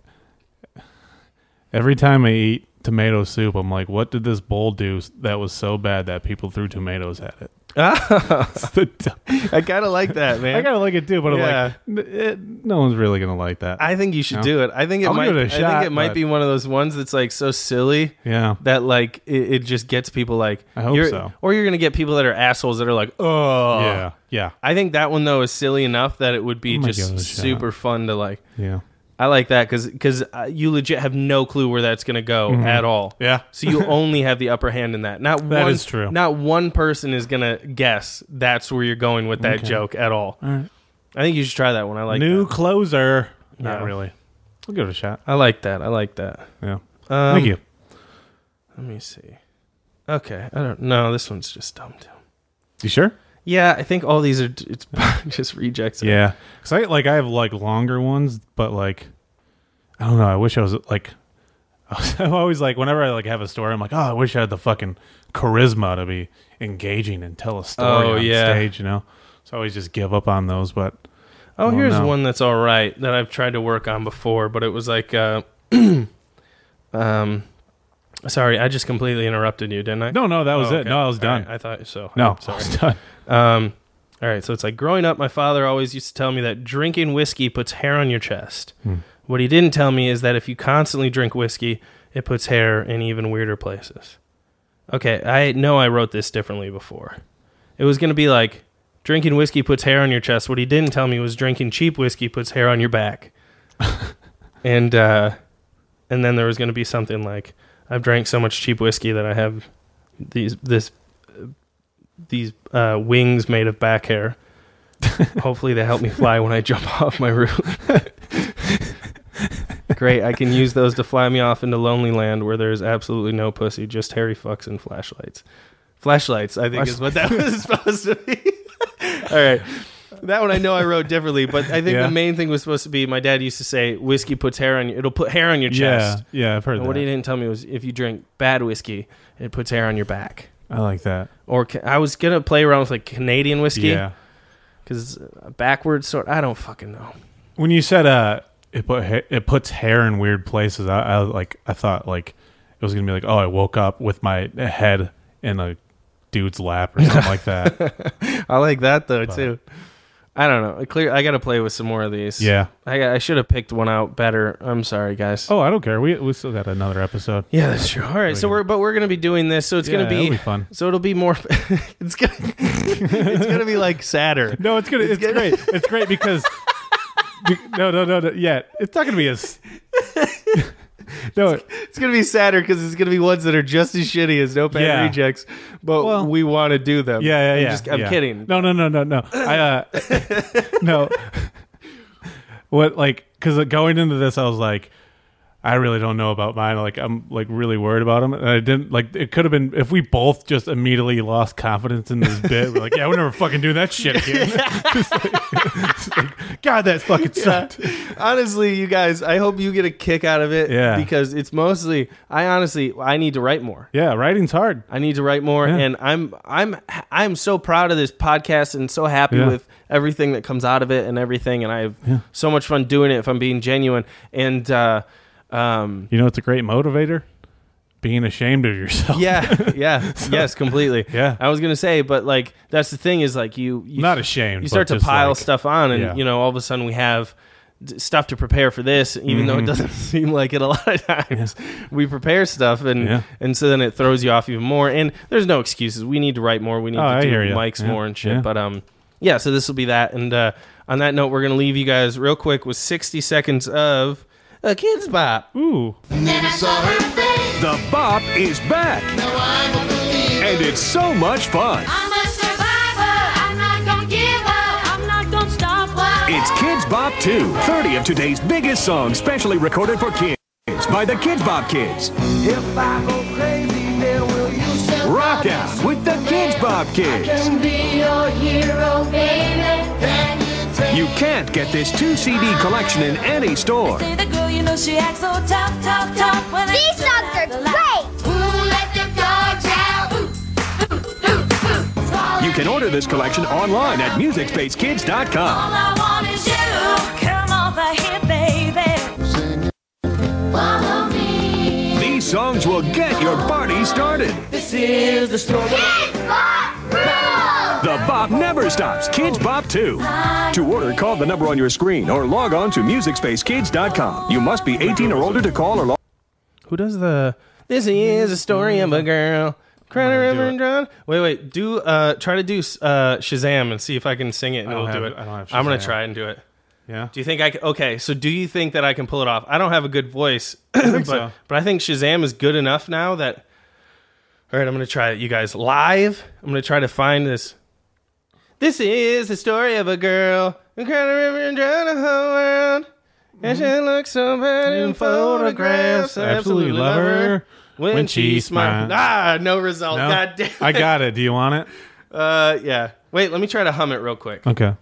every time I eat tomato soup, I'm like, what did this bowl do that was so bad that people threw tomatoes at it? It's the dumb- I kind of like that, man. I kind of like it too, but Yeah. I'm like, n- it, no one's really gonna like that. I think you should No. do it. I think it I'll might. give it a I shot, think it might but- be one of those ones that's like so silly yeah, that like it, it just gets people like. I hope you're, so. Or you're gonna get people that are assholes that are like, oh, yeah, yeah, I think that one though is silly enough that it would be I might just give it a shot. super fun to like. yeah, I like that because because uh, you legit have no clue where that's gonna go Mhm. at all. yeah. So you only have the upper hand in that. Not That one, is true. Not one person is gonna guess that's where you're going with that Okay. joke at all. All right. I think you should try that one. I like New that. closer. Not Yeah. really. I'll give it a shot. I like that. I like that. Yeah. Um, Thank you. Let me see. Okay, I don't know. This one's just dumb too. You sure? Yeah, I think all these are it's just rejects. Yeah. Cause I like I have like longer ones, but like I don't know. I wish I was like I was, I'm always like whenever I like have a story, I'm like, oh, I wish I had the fucking charisma to be engaging and tell a story Oh, on yeah. stage. You know, so I always just give up on those. But Oh, Oh, here's no. one that's all right that I've tried to work on before, but it was like, uh, um, sorry, I just completely interrupted you, didn't I? no, no, that was Oh, it. okay. No, I was All done. right, I thought so. no, I'm I sorry. was done. Um, all right, so it's like growing up, my father always used to tell me that drinking whiskey puts hair on your chest. Hmm. What he didn't tell me is that if you constantly drink whiskey, it puts hair in even weirder places. Okay, I know I wrote this differently before. It was going to be like, drinking whiskey puts hair on your chest. What he didn't tell me was drinking cheap whiskey puts hair on your back. and uh, and then there was going to be something like, I've drank so much cheap whiskey that I have these this uh, these uh, wings made of back hair. Hopefully they help me fly when I jump off my roof. Great, I can use those to fly me off into lonely land where there's absolutely no pussy, just hairy fucks and flashlights. Flashlights, I think, is what that was supposed to be. All right. That one I know I wrote differently, but I think Yeah. the main thing was supposed to be, my dad used to say, whiskey puts hair on you. It'll put hair on your chest. Yeah, yeah, I've heard And that. what he didn't tell me was, if you drink bad whiskey, it puts hair on your back. I like that. Or ca- I was going to play around with like Canadian whiskey. Yeah. Because backwards sort, I don't fucking know. When you said uh, it put ha- it puts hair in weird places, I, I like I thought like it was gonna be like, oh, I woke up with my head in a dude's lap or something like that. I like that though, But- too. I don't know. Clear. I got to play with some more of these. Yeah. I, I should have picked one out better. I'm sorry, guys. Oh, I don't care. We we still got another episode. Yeah, that's true. All right, so we're but we're gonna be doing this, so it's Yeah, gonna be, it'll be fun. So it'll be more. it's gonna it's gonna be like sadder. No, it's gonna. It's, gonna- great. It's great because. be- no, no, no, no. Yeah, it's not gonna be as. No, It's gonna be sadder because it's gonna be ones that are just as shitty as No Pan Yeah. Rejects, but Well, we want to do them. yeah, yeah, I'm yeah. just- I'm yeah. kidding. No, no, no, no, no. I uh, no. What like because going into this, I was like, I really don't know about mine. Like I'm like really worried about them, and I didn't like. It could have been if we both just immediately lost confidence in this bit. We're like, yeah, we're never fucking doing that shit again. It's like- it's like, God, that fucking sucked. Honestly, you guys, I hope you get a kick out of it. Yeah. Because it's mostly, I honestly, I need to write more. Yeah, writing's hard. I need to write more, Yeah. and I'm I'm I'm so proud of this podcast and so happy Yeah. with everything that comes out of it and everything, and I have Yeah. so much fun doing it. If I'm being genuine, and uh, um, You know, it's a great motivator. Being ashamed of yourself. yeah, yeah, yes, completely. Yeah. I was gonna say, but like that's the thing is like you, you Not ashamed, You start but to just, pile like- stuff on, and Yeah. you know, all of a sudden we have d- stuff to prepare for this, even though it Mhm. doesn't seem like it a lot of times. We prepare stuff, and Yeah. and so then it throws you off even more. And there's no excuses. We need to write more. We need Oh, to I do hear ya. mics Yeah. more and shit. Yeah. But um, yeah. So this will be that. And uh, on that note, we're gonna leave you guys real quick with sixty seconds of a Kids Bop. Ooh. Then I saw her face. The Bop is back, Now I'm a believer. and it's so much fun. I'm a survivor. I'm not gonna give up. I'm not gonna stop. It's Kids Bop two, thirty of today's biggest songs specially recorded for kids by the Kids Bop Kids. If I go crazy, then will you say Rock out with the Kids Bop Kids. Can be your hero, baby. Can you take You can't get this two C D collection in any store. Say the girl, you know she acts so tough, tough, tough. When These songs are great. Who let the dogs out? You can order this collection online at music space kids dot all com. I want is you. Come over here, baby. Follow me. These songs will get your party started. This is the story. The Bop never stops. Kids Bop two. To order, call the number on your screen or log on to music space kids dot com. You must be eighteen or older to call or log. Who does the? This is a story of a girl. Crying a river and drown. Wait, wait. Do uh, try to do uh, Shazam and see if I can sing it and I don't it'll do have- it. I don't have I'm gonna Shazam. try and do it. Yeah. Do you think I can? Okay, so do you think that I can pull it off? I don't have a good voice, but so. but I think Shazam is good enough now that. All right, I'm gonna try it, you guys, live. I'm gonna try to find this. This is the story of a girl who cried a river and drowned the whole world, and she looks so bad in photographs. I absolutely love her when, when she she smiles. smiles. Ah, no result. No? God damn. I got it. Do you want it? Uh, yeah. Wait, let me try to hum it real quick. Okay.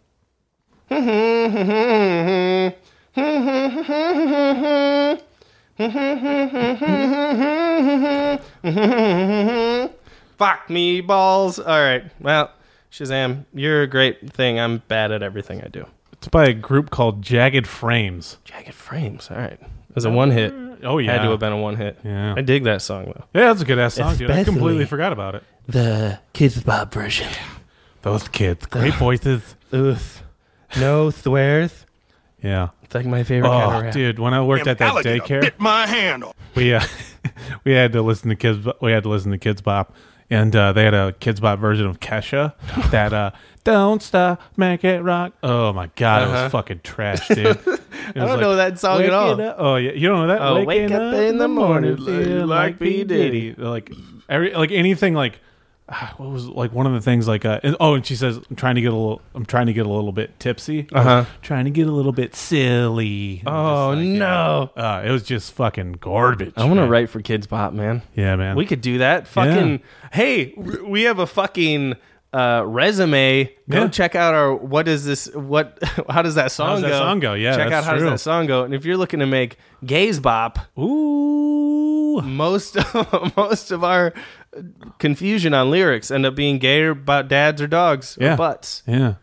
Fuck me balls. All right. Well, Shazam, you're a great thing. I'm bad at everything I do. It's by a group called Jagged Frames. Jagged Frames. All right. It was a one hit. Oh yeah. Had to have been a one hit. Yeah. I dig that song though. Yeah, that's a good ass song, dude. I Especially- completely forgot about it. The Kids Bob version. Those kids, great voices. Ugh. No swears. Yeah. It's like my favorite kind of Oh, rap. dude, when I worked at that Alligator daycare, bit my handle. we uh, we had to listen to kids. We had to listen to Kids Bop, and uh, they had a Kids Bop version of Kesha that uh, "Don't Stop, Make It Rock." Oh my god, it Uh-huh. was fucking trash, dude. I don't know that song at all. Oh yeah, you don't know that? Oh, wake Waking up in the morning, feel like P. Diddy. Like every like anything like. ah, What was like one of the things like uh, and- oh and she says I'm trying to get a little I'm trying to get a little bit tipsy Uh-huh. trying to get a little bit silly. And Oh, just like, yeah. no. Uh, it was just fucking garbage. I want to man. write for Kids Bop, man. Yeah, man. We could do that. Fucking hey, r- we have a fucking uh, resume. Go Yeah. check out our what is this? What? How does that song does that go? song go? Yeah, check that's out how true. does that song go. And if you're looking to make gays bop, Ooh. most most of our confusion on lyrics end up being gay or about dads or dogs Yeah. or butts. Yeah.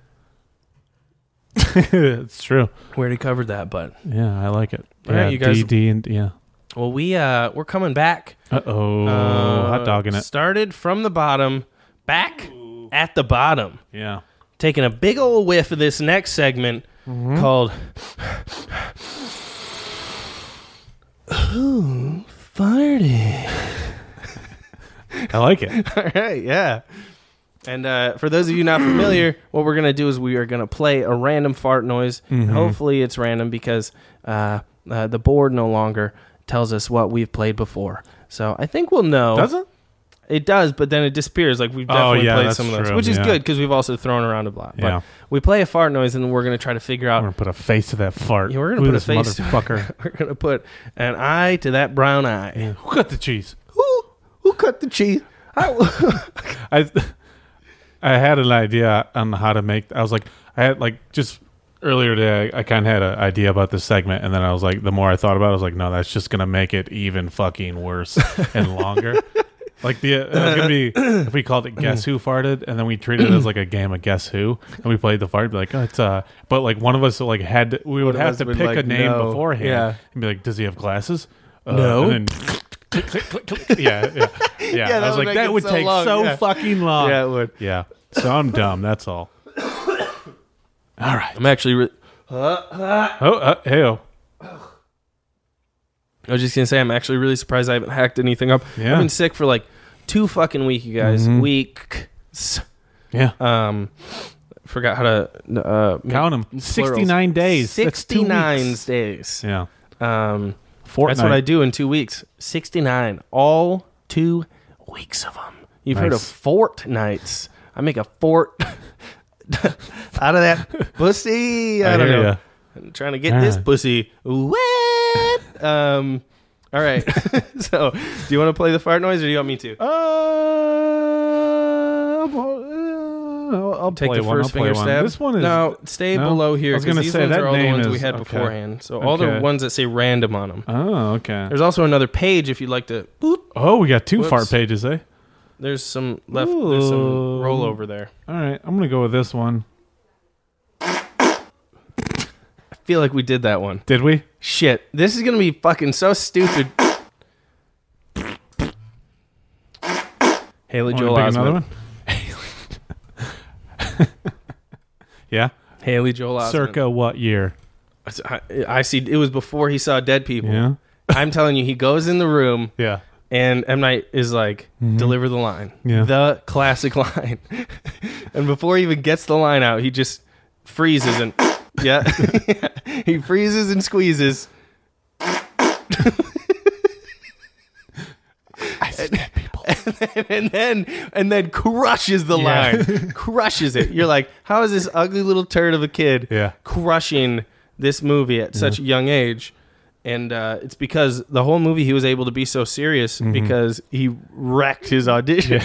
It's true. We already covered that, but Yeah, I like it. All Yeah, right, you guys- D D and yeah. well, we uh we're coming back. Uh oh, Uh, hot dogging it. Started from the bottom, back at the bottom. Yeah. taking a big old whiff of this next segment Mm-hmm. called Who Farted? I like it. All right, yeah. And uh, for those of you not familiar, what we're going to do is we are going to play a random fart noise. Mm-hmm. Hopefully it's random because uh, uh, the board no longer tells us what we've played before. So I think we'll know. Does it? It does, but then it disappears. Like we've Oh, definitely yeah, played that's some of those, true, which is yeah. good because we've also thrown around a lot. Yeah. But we play a fart noise, and then we're going to try to figure out. I'm gonna put a face to that fart. Yeah, we're going Who to put a this face to motherfucker. We're going to put an eye to that brown eye. Yeah. Who cut the cheese? Who who cut the cheese? I, I I had an idea on how to make. I was like, I had like just earlier today. I, I kind of had an idea about this segment, and then I was like, the more I thought about it, I was like, no, that's just gonna make it even fucking worse and longer. Like the uh, it's gonna be if we called it Guess Who Farted, and then we treated it as like a game of Guess Who, and we played the fart, be like, oh, it's uh, but like one of us like had to, we would One of have us to would, pick like, a name know. beforehand, Yeah. and be like, does he have glasses? Uh, No. and then click, click, click, click. Yeah, yeah, yeah. Yeah, I that was would like, make that it would so take long, so yeah. fucking long. yeah, it would. Yeah. So I'm dumb. That's all. All right. I'm actually. Re- Oh, uh, hey-o. I was just gonna say I'm actually really surprised I haven't hacked anything up. Yeah. I've been sick for like two fucking weeks, you guys. Mhm. Weeks. Yeah. Um, forgot how to uh, Count them. plurals. sixty-nine days. That's two Sixty-nine weeks. days. Yeah. Um, Fortnite. that's what I do in two weeks. Sixty-nine, all two weeks of them. You've heard of Nice. fortnights? I make a fort out of that pussy. I, I don't hear know. ya. I'm trying to get this Yeah. pussy wet. Um, all right. So, do you want to play the fart noise, or do you want me to? Uh, I'll, I'll Take play the one. first I'll play finger one. stab. This one is no. Stay no? below here. I was 'cause gonna these say ones that are all the name ones we is- had okay. beforehand. So all the Okay. ones that say random on them. Oh, okay. There's also another page if you'd like to. Boop. Oh, we got two Whoops. fart pages, eh? There's some left. There's some Ooh. rollover there. All right. I'm gonna go with this one. I feel like we did that one. Did we? Shit, this is gonna be fucking so stupid. Haley Want me to Joel pick another Osment. one? Yeah. Haley Joel Osment. Circa what year? I, I see. It was before he saw dead people. Yeah. I'm telling you, he goes in the room Yeah. and M. Night is like, deliver the line. Yeah. The classic line. And before he even gets the line out, he just freezes and yeah, he freezes and squeezes. And, and then and then crushes the Yeah. line, crushes it. You're like, how is this ugly little turd of a kid Yeah. crushing this movie at such a young age? And uh, it's because the whole movie he was able to be so serious because he wrecked his audition.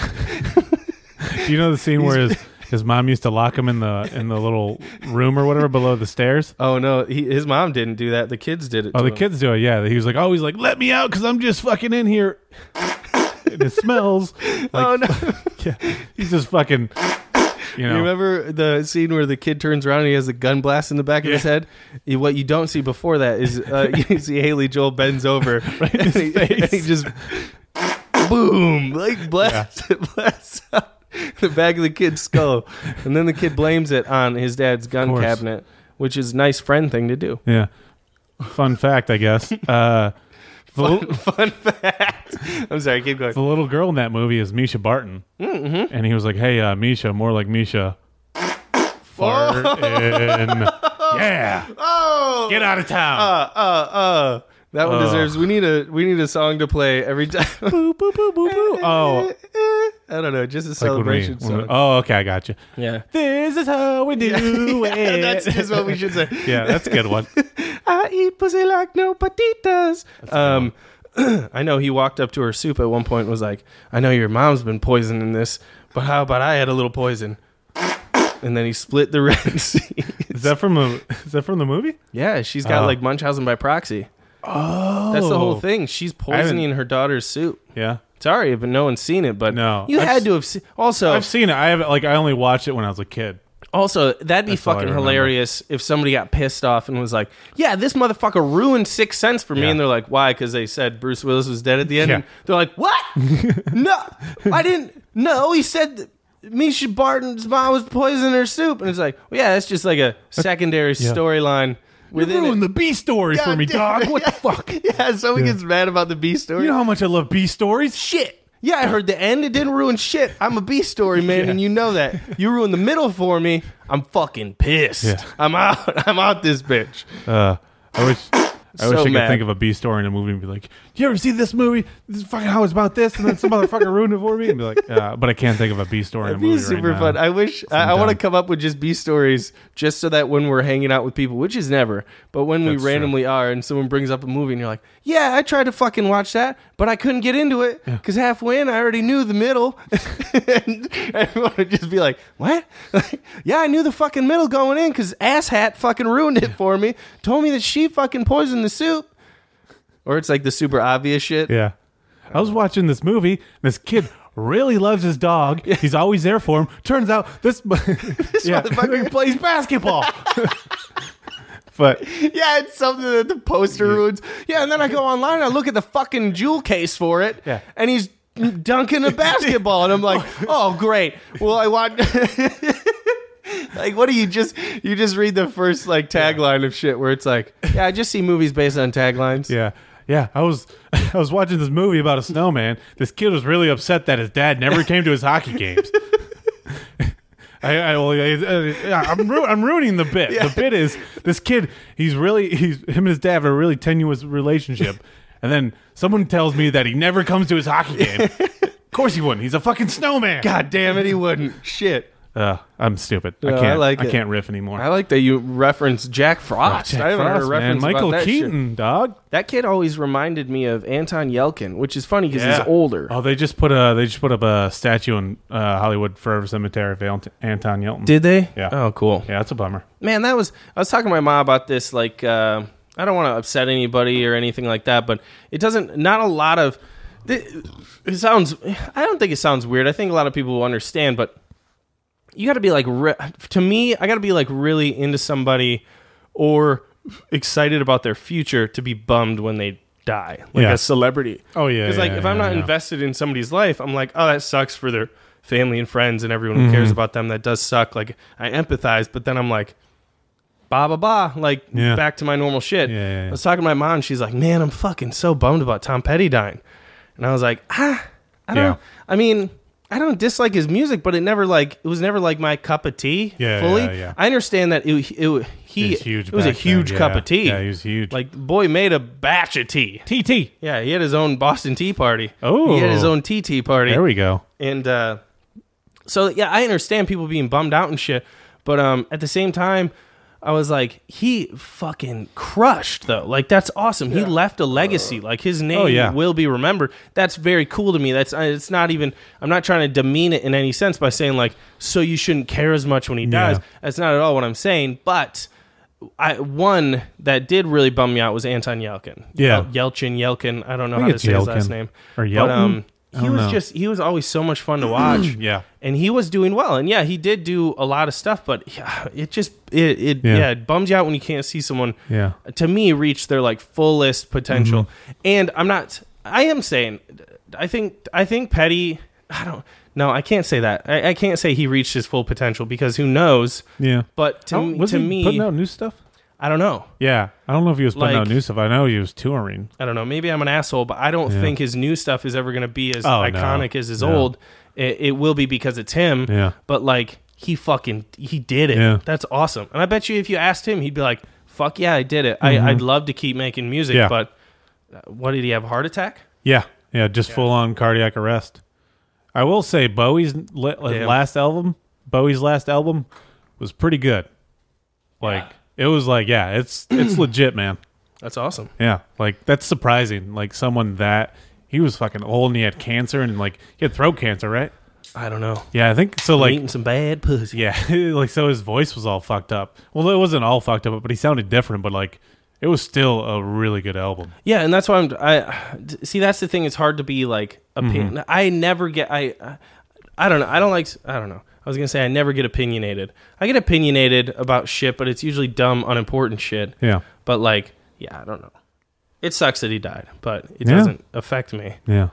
Do you know the scene where his, his mom used to lock him in the in the little room or whatever below the stairs? Oh no, he, his mom didn't do that. The kids did it. Oh, to the him. kids do it. Yeah, he was like, oh, he's like, let me out because I'm just fucking in here. And it smells. Like, Oh no! yeah, he's just fucking. You know, You remember the scene where the kid turns around and he has a gun blast in the back of his Yeah. head? You- What you don't see before that is uh, you see Haley Joel bends over Right in and, his he, face. and he just boom, like blasts, blasts out the back of the kid's skull, and then the kid blames it on his dad's gun course. cabinet, which is a nice friend thing to do. Yeah. Fun fact, I guess. Uh, the, Fun, little, fun fact. I'm sorry, keep going. the little girl in that movie is Misha Barton, mm-hmm. and he was like, "Hey, uh, Misha, more like Misha." Fart in. Yeah. Oh, Get out of town. uh, uh, uh. That one Oh. deserves. We need a we need a song to play every time. Boo, boo, boo, boo, boo. Oh, I don't know, just a like when we- celebration when we- song. oh, okay, I got you. Yeah. This is how we do it. That's just what we should say. Yeah, that's a good one. I eat pussy like nobody does. Um, I know he walked up to her soup at one point and was like, I know your mom's been poisoning this, but how about I had a little poison? And then he split the Red Sea. Is that from a? Is that from the movie? Yeah, she's got Oh. like Munchausen by proxy. Oh, That's the whole thing. She's poisoning her daughter's soup. Yeah, Sorry, but no one's seen it. But No. you I've had s- to have seen. Also, I've seen it. I have like I only watched it when I was a kid. Also, that'd be That's all I fucking remember. hilarious if somebody got pissed off and was like, yeah, this motherfucker ruined Sixth Sense for me. Yeah. And they're like, why? Because they said Bruce Willis was dead at the end. Yeah. And they're like, what? No, I didn't. No, he said, Misha Barton's mom was poisoning her soup. And it's like, well, yeah, that's just like a secondary Yeah. storyline. You ruined the B story for me, damn dog. it. What the fuck? Yeah, someone Yeah. gets mad about the B story. You know how much I love B stories? Shit. Yeah, I heard the end. It didn't ruin shit. I'm a B story, man, Yeah. and you know that. You ruined the middle for me. I'm fucking pissed. Yeah. I'm out. I'm out this bitch. Uh, I wish. I So wish I could mad. think of a B story in a movie and be like, "You ever see this movie? This is fucking how it's about this," and then some motherfucker ruined it for me, and be like, uh, "But I can't think of a B story in a It'd be movie super right fun. now." I wish I, I want to dumb. come up with just B stories, just so that when we're hanging out with people, which is never, but when we That's true. randomly are, and someone brings up a movie, and you're like, "Yeah, I tried to fucking watch that, but I couldn't get into it because halfway in, I already knew the middle." And everyone would just be like, "What? Like, yeah, I knew the fucking middle going in because Asshat fucking ruined it for me. Told me that she fucking poisoned the soup." Or it's like the super obvious shit. Yeah, I was watching this movie. And this kid really loves his dog. He's always there for him. Turns out this, yeah, motherfucker plays basketball. But Yeah, it's something that the poster ruins. Yeah, and then I go online and I look at the fucking jewel case for it. Yeah. And he's dunking a basketball. And I'm like, oh, great. Well, I want... Like, what do you just... You just read the first, like, tagline of shit where it's like, yeah, I just see movies based on taglines. yeah. Yeah, I was I was watching this movie about a snowman. This kid was really upset that his dad never came to his hockey games. I, I, well, I, I'm, ru- I'm ruining the bit. The bit is this kid. He's really he's him and his dad have a really tenuous relationship, and then someone tells me that he never comes to his hockey game. Of course he wouldn't. He's a fucking snowman. God damn it, he wouldn't. Shit. Uh, I'm stupid. No, I I can't. I, like it. can't riff anymore. I like that you reference Jack Frost. Jack I haven't heard a Frost, man. reference Michael about that Keaton, shit. dog. That kid always reminded me of Anton Yelkin, which is funny because Yeah. he's older. Oh, they just put a they just put up a statue in uh, Hollywood Forever Cemetery of Ant- Anton Yelton. Did they? Yeah. Oh, cool. Yeah, that's a bummer. Man, that was... I was talking to my mom about this, like... Uh, I don't want to upset anybody or anything like that, but it doesn't... Not a lot of... It sounds... I don't think it sounds weird. I think a lot of people will understand, but... You got to be like... Re- to me, I got to be like really into somebody or excited about their future to be bummed when they die. Like Yeah. a celebrity. Oh yeah. Because like yeah, if I'm yeah, not yeah. invested in somebody's life, I'm like, oh, that sucks for their family and friends and everyone who cares about them. That does suck. Like I empathize, but then I'm like, bah bah bah, like Yeah. back to my normal shit. Yeah, yeah, yeah. I was talking to my mom. She's like, man, I'm fucking so bummed about Tom Petty dying. And I was like, ah, I don't. Yeah. know. I mean, I don't dislike his music, but it never like it was never like my cup of tea. Yeah, fully. yeah, yeah. I understand that it, it he He was huge it was a back then, huge yeah. cup of tea. Yeah, he was huge. Like the boy made a batch of tea. T T. Yeah, he had his own Boston Tea Party. Oh. He had his own T T party. There we go. And uh, so, yeah, I understand people being bummed out and shit. But um, at the same time, I was like, he fucking crushed, though. Like, that's awesome. He left a legacy. Like, his name Oh, yeah. will be remembered. That's very cool to me. That's uh, it's not even, I'm not trying to demean it in any sense by saying, like, so you shouldn't care as much when he dies. Yeah. That's not at all what I'm saying. But I one that did really bum me out was Anton Yelkin. Yeah. Yel- Yelchin, Yelkin. I don't know I how think to it's say his last Yelkin. name. Or But, Yelton? um, I he don't was know. just, he was always so much fun to watch. Yeah. And he was doing well. And yeah, he did do a lot of stuff, but yeah, it just, it, it yeah. Yeah. it bums you out when you can't see someone, Yeah. to me, reach their like fullest potential. Mm-hmm. And I'm not, I am saying, I think, I think Petty, I don't, no, I can't say that. I, I can't say he reached his full potential because who knows? Yeah. But to, How- me- was to he me, putting out new stuff? I don't know. Yeah. I don't know if he was putting Like- out new stuff. I know he was touring. I don't know. Maybe I'm an asshole, but I don't Yeah. think his new stuff is ever going to be as Oh, no. iconic as his No. old. It, it will be because it's him. Yeah. But like he fucking he did it. Yeah. That's awesome. And I bet you if you asked him, he'd be like, "Fuck yeah, I did it. I, I'd love to keep making music." Mm-hmm. Yeah. But uh, what did he have? A heart attack? Yeah. Yeah. Just full on cardiac arrest. I will say Bowie's li- Damn. last album, Bowie's last album was pretty good. Like it was like, yeah, it's it's legit, man. That's awesome. Yeah. Like that's surprising. Like someone that he was fucking old and he had cancer and like he had throat cancer, right? I don't know. Yeah, I think so. I'm Like eating some bad pussy. yeah, like so his voice was all fucked up. Well, it wasn't all fucked up, but he sounded different. But like, it was still a really good album. Yeah, and that's why I'm. I see. That's the thing. It's hard to be like opinion. Mm-hmm. I never get. I. I don't know. I don't like. I don't know. I was gonna say I never get opinionated. I get opinionated about shit, but it's usually dumb, unimportant shit. Yeah, But like, yeah, I don't know. It sucks that he died, but it Yeah. doesn't affect me. yeah.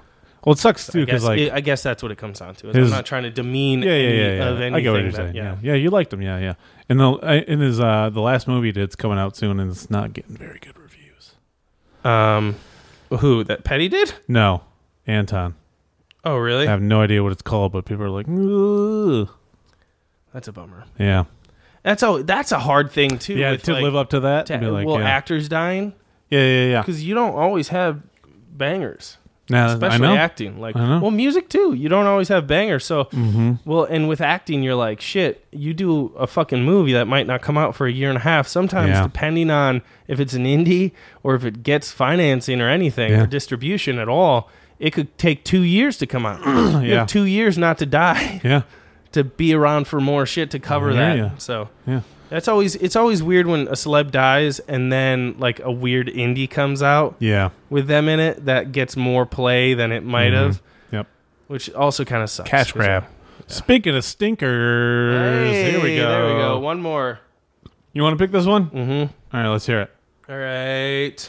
Well, it sucks too I guess, because like I guess that's what it comes down to. Is his- I'm not trying to demean yeah, yeah, any yeah, yeah. of anything. I get what you're that- saying. yeah. Yeah. yeah, you liked him. Yeah, yeah. And the in his uh, the last movie that's coming out soon, and it's not getting very good reviews. Um, who that Petty did? No, Anton. Oh, really? I have no idea what it's called, but people are like, ugh. That's a bummer. Yeah, That's a that's a hard thing too. yeah. with, To like, live up to that, to- be like, well, yeah. actors dying yeah, yeah, yeah. because you don't always have bangers. Nah, Especially I know. acting, like I know. well, music too. You don't always have bangers, so Mm-hmm. well, and with acting, you're like, shit. You do a fucking movie that might not come out for a year and a half. Sometimes, Yeah. depending on if it's an indie or if it gets financing or anything Yeah. or distribution at all, it could take two years to come out. You Yeah. have two years not to die, Yeah, to be around for more shit to cover I hear that. ya. So yeah. that's always it's always weird when a celeb dies and then like a weird indie comes out Yeah. with them in it that gets more play than it might have, Yep. which also kind of sucks. Cash 'cause, grab. Speaking of stinkers, Hey, here we go. There we go. One more. You want to pick this one? Mm-hmm. All right, let's hear it. All right.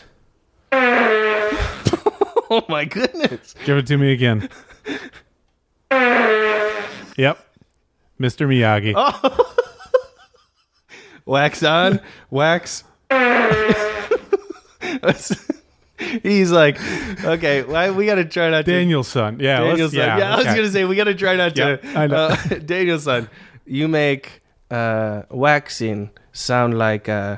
Oh my goodness. Give it to me again. Yep. Mister Miyagi. Oh. Wax on, wax. He's like, okay, why we got to try not to. Daniel's son. Yeah. let's- Daniel's son. Yeah, yeah I was okay. gonna say we got to try not to. Yeah, I know. Uh, Daniel's son, you make uh, waxing sound like. Uh,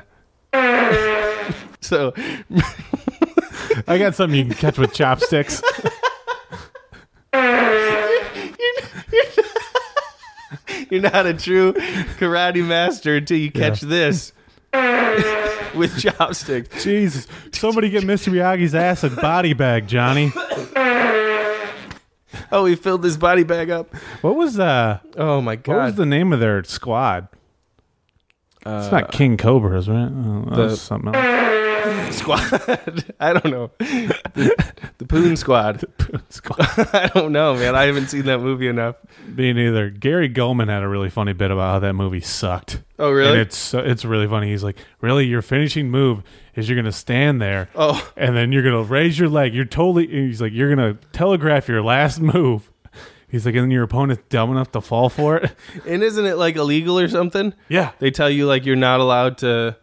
so I got something you can catch with chopsticks. you're not a true karate master until you catch this with chopsticks. Jesus. Somebody get Mister Miyagi's ass a body bag, Johnny. Oh, he filled his body bag up. What was uh Oh my what was god. the name of their squad? it's not King Cobras, right? Oh, that the- was something else. Squad. I don't know. The, the Poon Squad. Squad. I don't know, man. I haven't seen that movie enough. Me neither. Gary Goldman had a really funny bit about how that movie sucked. Oh, really? And it's so- it's really funny. He's like, really, your finishing move is you're gonna stand there, Oh. and then you're gonna raise your leg. You're totally. He's like, you're gonna telegraph your last move. He's like, and then your opponent's dumb enough to fall for it. And isn't it like illegal or something? Yeah. They tell you like you're not allowed to.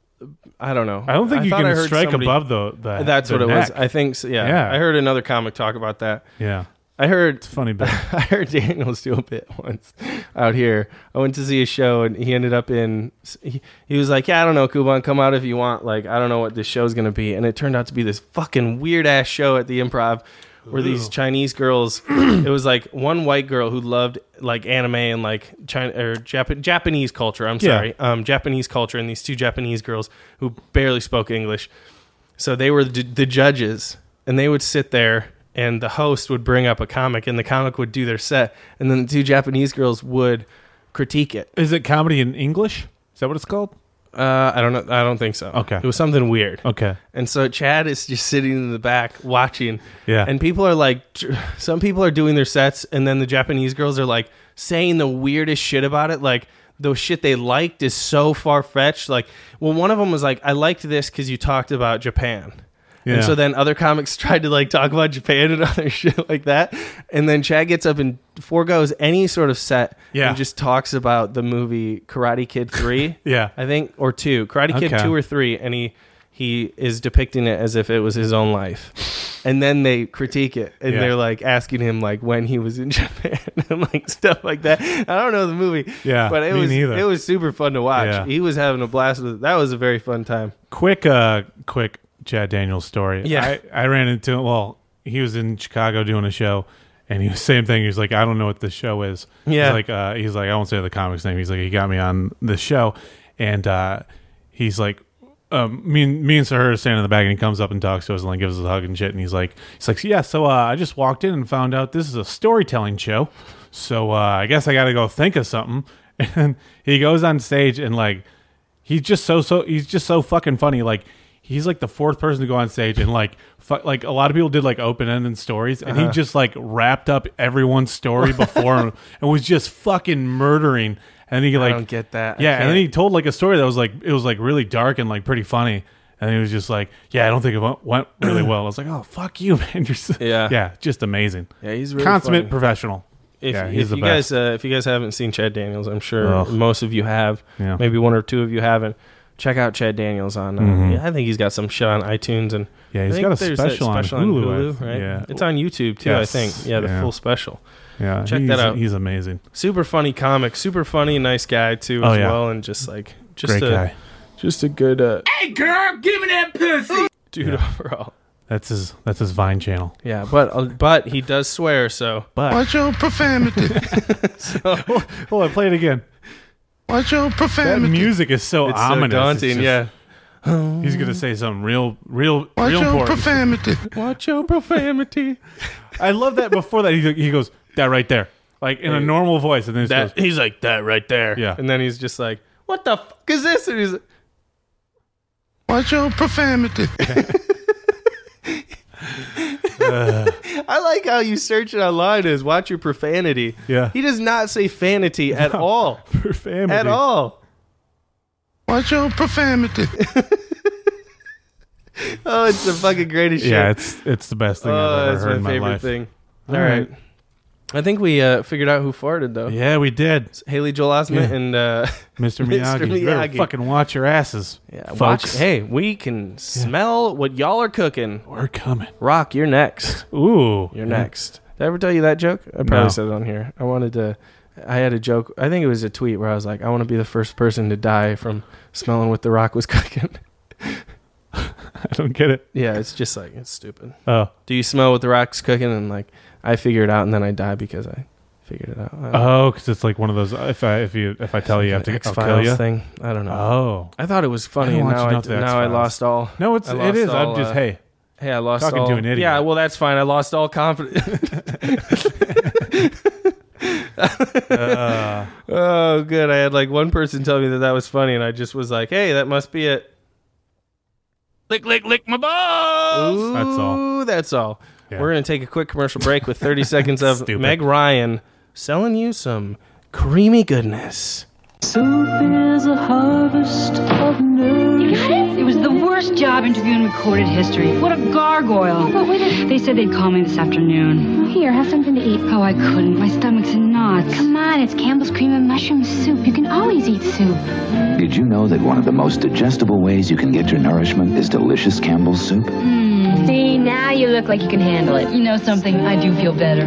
I don't know. I don't think you thought I can heard strike somebody- above the. the That's the what it was. neck. I think. So, yeah. Yeah. I heard another comic talk about that. Yeah. I heard. It's a funny bit. I heard Daniels do a bit once out here. I went to see a show and he ended up in. He, he was like, "Yeah, I don't know, Kuban, come out if you want. Like, I don't know what this show's gonna be." And it turned out to be this fucking weird ass show at the Improv, where these Chinese girls. It was like one white girl who loved like anime and like China or Jap- Japanese culture. I'm Yeah. sorry, um, Japanese culture, and these two Japanese girls who barely spoke English. So they were the, the judges, and they would sit there. And the host would bring up a comic, and the comic would do their set, and then the two Japanese girls would critique it. Is it comedy in English? Is that what it's called? Uh, I don't know. I don't think so. Okay. It was something weird. Okay. And so Chad is just sitting in the back watching. Yeah. And people are like, tr- some people are doing their sets, and then the Japanese girls are like saying the weirdest shit about it. Like, the shit they liked is so far fetched. Like, well, one of them was like, I liked this because you talked about Japan. Yeah. And so then other comics tried to like talk about Japan and other shit like that. And then Chad gets up and forgoes any sort of set Yeah. and just talks about the movie Karate Kid three. Yeah. I think, or two. Karate Kid Okay. two or three. And he, he is depicting it as if it was his own life. And then they critique it. And Yeah. they're like asking him like when he was in Japan and like stuff like that. I don't know the movie. Yeah, But it me was neither. it was super fun to watch. Yeah. He was having a blast with it. That was a very fun time. Quick, uh, quick Chad Daniels story. Yeah. I, I ran into him. Well, he was in Chicago doing a show, and he was same thing. He was like, I don't know what this show is. Yeah. He's like, uh, he's like, I won't say the comic's name. He's like, he got me on this show, and uh, he's like, um, me and me and Sahar are standing in the back, and he comes up and talks to us and like gives us a hug and shit. And he's like, he's like, yeah. So uh, I just walked in and found out this is a storytelling show. So uh, I guess I got to go think of something. And he goes on stage and like, he's just so so he's just so fucking funny. Like. He's like the fourth person to go on stage, and like, fu- like a lot of people did like open-ended stories, and Uh-huh. he just like wrapped up everyone's story before him and was just fucking murdering. And he I like, don't get that. I yeah, and then can't. he told like a story that was like it was like really dark and like pretty funny. And he was just like, yeah, I don't think it went, went really well. I was like, oh, fuck you, man. You're so, Yeah. yeah, just amazing. Yeah, he's really Consummate funny. professional. If, yeah, he's if the you best. guys uh, if you guys haven't seen Chad Daniels, I'm sure Ugh. most of you have. Yeah. Maybe one or two of you haven't. Check out Chad Daniels on. Uh, Mhm. yeah, I think he's got some shit on iTunes and Yeah, he's I think got a there's that special on special Hulu, I- right? yeah. It's on YouTube too. Yes. I think. Yeah, the Yeah. full special. Yeah, Check he's, that out. He's amazing. Super funny comic. Super funny, nice guy too Oh, as yeah. well, and just like just Great a guy. just a good uh, Hey, girl, give me that pussy. dude Yeah. overall. That's his. That's his Vine channel. Yeah, but uh, but he does swear. So But Watch your profanity. hold on, play it again. Watch your That profanity. music is so it's so ominous. It's daunting. just- Yeah. he's gonna say something real, real, Watch real your important. profanity. Watch your profanity. I love that. Before that, he, he goes that right there, like in a normal voice, and then he That goes, he's like that right there. Yeah. And then he's just like, "What the fuck is this?" And he's like, Watch your profanity. I like how you search it online as "watch your profanity." Yeah. He does not say fanity at all. profanity. At all. Watch your profanity. Oh, it's the fucking greatest shit. Yeah, it's it's the best thing I've oh, ever that's heard my in my favorite life. thing. All All right. right. I think we uh, figured out who farted though. Yeah, we did, Haley Joel Osment Yeah. and uh, Mister Miyagi. Mister You better Miyagi. fucking watch your asses, yeah, folks. watch. Hey, we can smell what y'all are cooking. We're coming. Rock, you're next. Ooh, You're yeah. next. Did I ever tell you that joke? I probably No. said it on here. I wanted to. I had a joke. I think it was a tweet where I was like, "I want to be the first person to die from smelling what The Rock was cooking." I don't get it. Yeah, it's just like it's stupid. Oh, Do you smell what The Rock's cooking? And like, I figure it out, and then I die because I figured it out. I don't know. oh, because it's like one of those. If I if you if I tell you, you have to I'll kill X-Files you. thing. I don't know. Oh, I thought it was funny, I and don't now watch I enough of now I X-Files. lost all. no, it's I it lost is. all, I'm just uh, hey. Hey, I lost Talking all. to an idiot. Yeah, well, that's fine. I lost all confidence. Uh, Oh, good. I had like one person tell me that that was funny, and I just was like, "Hey, that must be it." Lick, lick, lick my balls. Ooh, That's all. That's all. Yeah. We're gonna take a quick commercial break with thirty seconds of Stupid. Meg Ryan selling you some creamy goodness. Soup is a harvest of nerves. You got it? It was the worst job interview in recorded history. What a gargoyle. What was it? They said they'd call me this afternoon. Here, have something to eat. Oh, I couldn't. My stomach's in knots. Come on, it's Campbell's Cream and Mushroom Soup. You can always eat soup. Did you know that one of the most digestible ways you can get your nourishment is delicious Campbell's soup? See, now you look like you can handle it. You know something? I do feel better.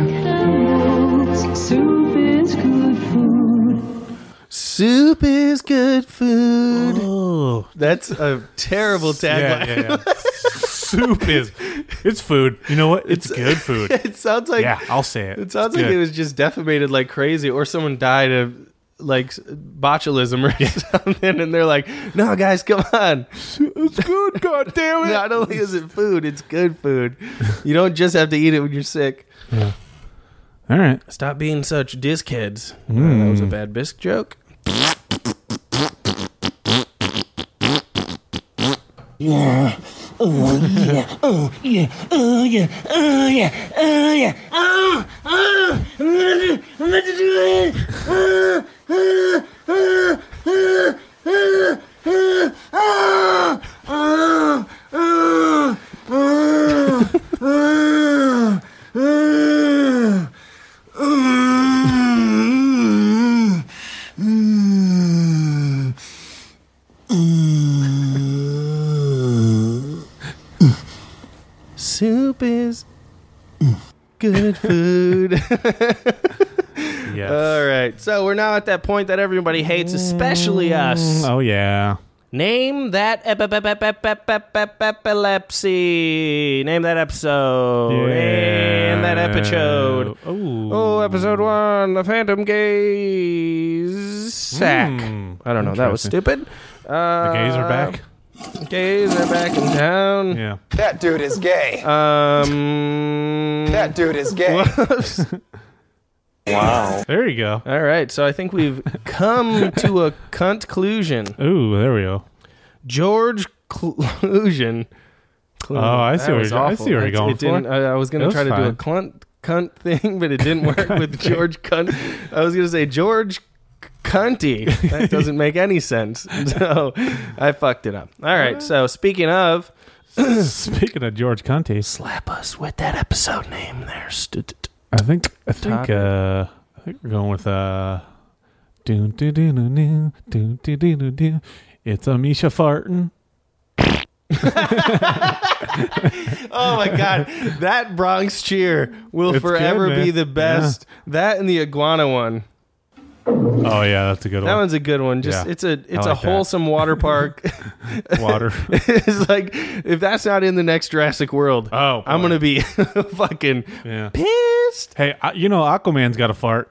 Soup is good food. Soup is good food. oh, That's a terrible yeah, tagline. yeah, yeah. Soup is it's food. You know what? It's, good food. It sounds like Yeah, I'll say it. it sounds It's like good. it was just defamated like crazy, or someone died of like botulism or something, and they're like, "No, guys, come on! It's good. God damn it! Not only is it food, it's good food. You don't just have to eat it when you're sick." All right. Stop being such dickheads. Uh, that was a bad bisque joke. Yeah. Oh, yeah. Oh, yeah. Oh, yeah. Oh, yeah. Oh, yeah. Oh, oh. I'm gonna do, I'm gonna do it. Oh, oh, oh, oh, oh, oh, oh, oh, oh, oh, oh, oh, oh, mm, mm. Soup is good food. Yes. All right. So we're now at that point that everybody hates, especially us. Oh yeah. Name that ep- ep- ep- ep- ep- ep- ep- ep- epilepsy. Name that episode. Name that episode. Oh. Oh, episode one, the Phantom Gaze sack. Hmm. I don't know. That was Interesting. stupid. Uh, The gays are back. Gays are back in town. Yeah. That dude is gay. Um. That dude is gay. Whoops. There you go. All right. So I think we've come to a conclusion. Ooh, there we go. George Clusion. Oh, I see That where was you're- I awful. see where you're It- going it didn't- for. I, I was going It to was try to do a fine. cunt, cunt thing, but it didn't work with George Cunt. I was going to say George cunty. That doesn't make any sense. So I fucked it up. All right. So speaking of, speaking of George Cunty, slap us with that episode name there. I think I think uh, I think we're going with uh, doo doo doo doo doo doo doo doo doo doo. It's a Misha fartin'. Oh my god, that Bronx cheer will It's forever good, man. be the best. That and the iguana one. Oh yeah, that's a good That one. one's a good one. Just Yeah, it's a it's I a like that. wholesome water park. Water. It's like if that's not in the next Jurassic World, Oh, I'm boy. gonna be fucking Yeah. pissed. Hey, uh, you know Aquaman's got a fart.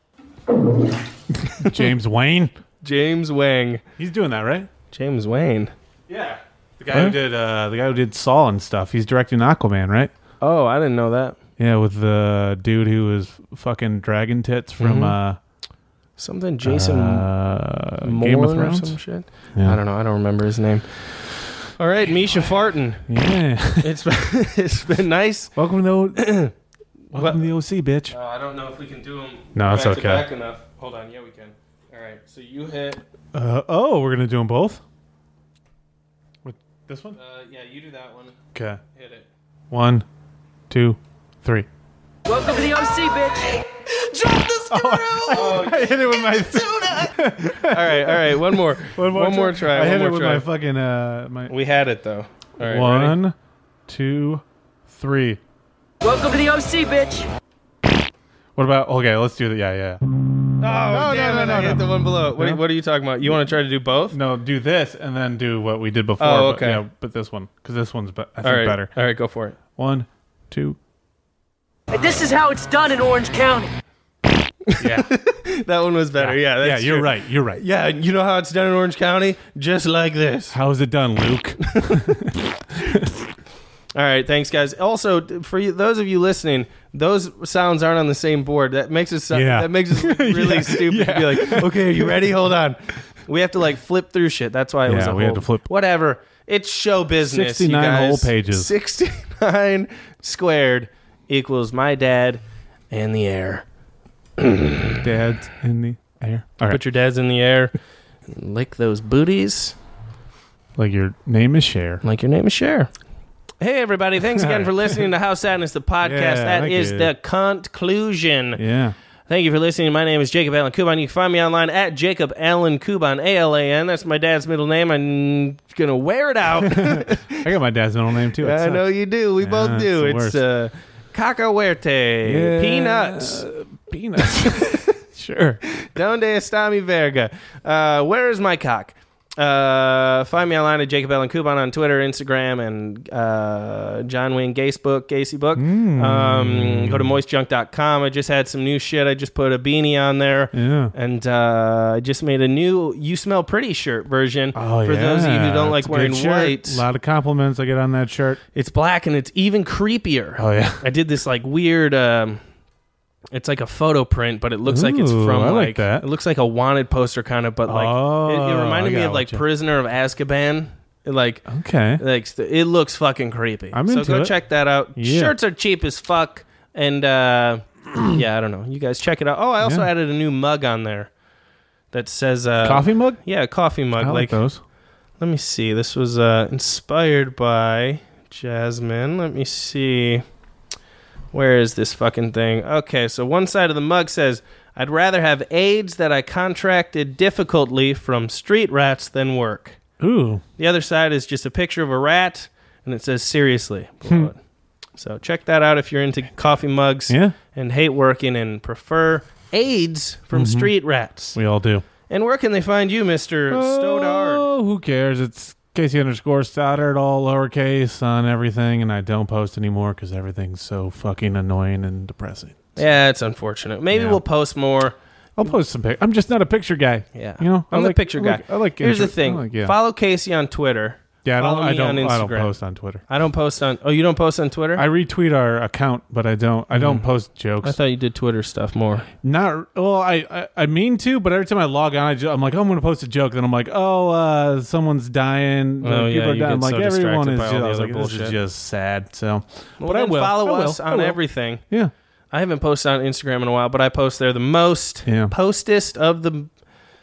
James Wayne. James Wang. He's doing that, right? James Wayne. Yeah. The guy who did uh, the guy who did Saw and stuff. He's directing Aquaman, right? Oh, I didn't know that. Yeah, with the dude who was fucking dragon tits from Mhm. uh, Something Jason uh, Moore Game of or Thrones. some shit. Yeah. I don't know. I don't remember his name. All right, Misha Fartin. Yeah. It's it's been nice. Welcome to the o- welcome What? to the O C, bitch. Uh, I don't know if we can do them. No, it's back to okay. back enough. Hold on. Yeah, we can. All right. So you hit. Uh, oh, we're gonna do them both. With this one? Uh, yeah, you do that one. Okay. Hit it. One, two, three. Welcome to the O C, bitch. Drop the screw. Oh, I hit it with my. all right. All right. One more. One more, One more try. I one hit more it with try. my fucking uh my. We had it though. All right. One, ready? two, three. Welcome to the O C, bitch. What about? Okay, let's do the. Yeah, yeah. Oh, no, damn no, it! no, I no. hit the one below. What, No? what are you talking about? You want to try to do both? No, do this and then do what we did before. Oh, but, okay. yeah, but this one because this one's be- I think All right. better. All right. Go for it. One, two. And this is how it's done in Orange County. Yeah, That one was better. Yeah. yeah. That's You're true. right. You're right. Yeah. You know how it's done in Orange County? Just like this. How is it done, Luke? All right, thanks, guys. Also, for you, those of you listening, those sounds aren't on the same board. That makes us so- Yeah. that makes us look really Yeah, stupid to be yeah. like, okay, are you ready? Hold on. We have to like flip through shit. That's why it was Yeah, a we had whole- to flip. Whatever. It's show business. you sixty-nine guys. whole pages. Sixty-nine squared equals my dad and the air. Dad's in the air. All right. Put your dads in the air. And lick those booties Like your name is Cher. like your name is Cher. Hey, everybody. Thanks again for listening to House Sadness, the podcast. Yeah, that thank is you. the conclusion. Yeah. Thank you for listening. My name is Jacob Allen Kuban. You can find me online at Jacob Allen Kuban, A L A N. That's my dad's middle name. I'm going to wear it out. I got my dad's middle name too. It I sucks. know you do. We Yeah, both do. it's It's, the uh, Cacahuerte. Yeah. Peanuts. Peanuts. Sure. Donde está mi verga? Uh, where is my cock? Uh, find me online at Jacob Allen Kuban on Twitter, Instagram, and uh, John Wayne Gacy Book, Gacy Book. Mm. Um, go to moist junk dot com. I just had some new shit. I just put a beanie on there. Yeah. And uh, I just made a new You Smell Pretty shirt version Oh, for yeah. those of you who don't like It's a wearing good shirt. white. A lot of compliments I get on that shirt. It's black and it's even creepier. Oh yeah. I did this like weird. Um, it's like a photo print, but it looks like it's Ooh, from I like like that. it looks like a wanted poster kind of, but like Oh, it, it reminded I me got of like what you- Prisoner of Azkaban. It, like Okay. like st- it looks fucking creepy. I'm so into go it. check that out. Yeah. Shirts are cheap as fuck, and uh, yeah, I don't know. You guys check it out. Oh, I also Yeah. added a new mug on there that says uh, Coffee mug? Yeah, a coffee mug. I like those. Let me see. This was uh, inspired by Jasmine. Let me see. Where is this fucking thing? Okay, so one side of the mug says, I'd rather have AIDS that I contracted difficultly from street rats than work. Ooh. The other side is just a picture of a rat, and it says, seriously. below it. So check that out if you're into coffee mugs Yeah. and hate working and prefer AIDS from Mhm. street rats. We all do. And where can they find you, Mister Stodard? Oh, who cares? It's Casey underscore Stoddard, all lowercase on everything, and I don't post anymore because everything's so fucking annoying and depressing. Yeah, it's unfortunate. Maybe Yeah. we'll post more. I'll post some pic. I'm just not a picture guy. Yeah, You know, I'm I the like- picture I guy. like- I like Here's the inter- thing: I like- yeah. follow Casey on Twitter. Yeah, I don't. Follow I me don't. on I don't Instagram. post on Twitter. I don't post on. Oh, you don't post on Twitter? I retweet our account, but I don't. I don't Mm. post jokes. I thought you did Twitter stuff more. Not well. I, I I mean to, but every time I log on, I ju- I'm like, oh, I'm going to post a joke. Then I'm like, oh, uh, someone's dying. Oh, uh, yeah, people are you dying. I'm get like, so everyone distracted is by just, all the I was other like, this is bullshit. just sad. So, Well, but I then will follow I will. us I on will. everything. Yeah. I haven't posted on Instagram in a while, but I post there the most Yeah. postest of the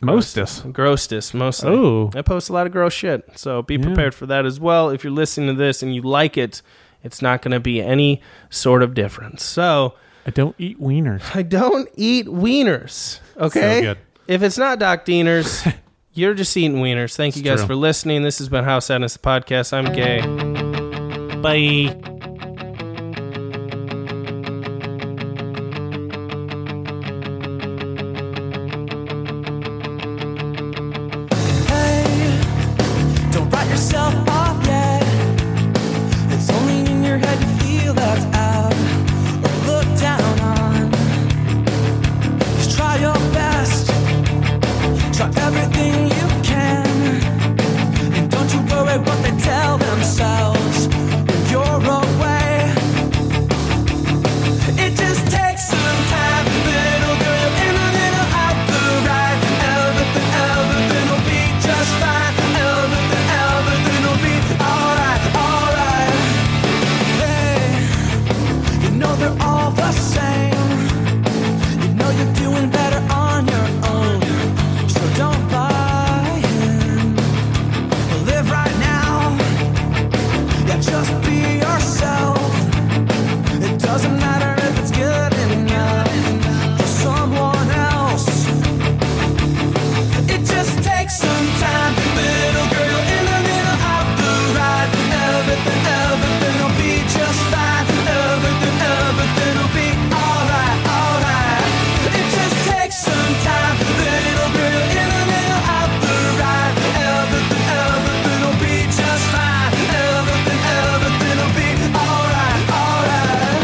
Mostess. Grossness, mostly. Oh. I post a lot of gross shit, so be prepared for that as well. If you're listening to this and you like it, it's not going to be any sort of difference. So I don't eat wieners. I don't eat wieners. Okay? So good. If it's not Doc Dieners, you're just eating wieners. Thank you It's guys true. for listening. This has been House Sadness, the podcast. I'm Gay. Bye. Don't write yourself off yet. It's only in your head you feel left out or looked down on. Just try your best. Try everything you can. And don't you worry what they tell themselves when you're away. It just takes some time, little girl, in a little out the right. Everything, everything will be just fine. Everything, everything will be alright, alright. Hey, you know they're all the same. You know you're doing better on your own. So don't buy in. Live right now. Yeah, just be yourself. It doesn't matter if it's good enough for someone else. It just takes some time, little girl, in a little out the right. Everything, everything will be just fine. Everything, everything will be alright, alright. It just takes some time, little girl, in a little out the right. Everything, everything will be just fine. Everything, everything will be alright, alright.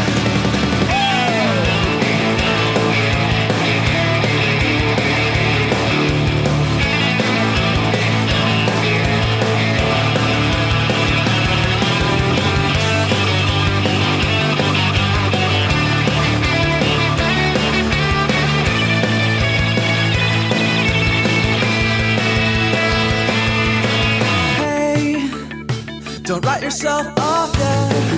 Hey, don't write yourself off yet.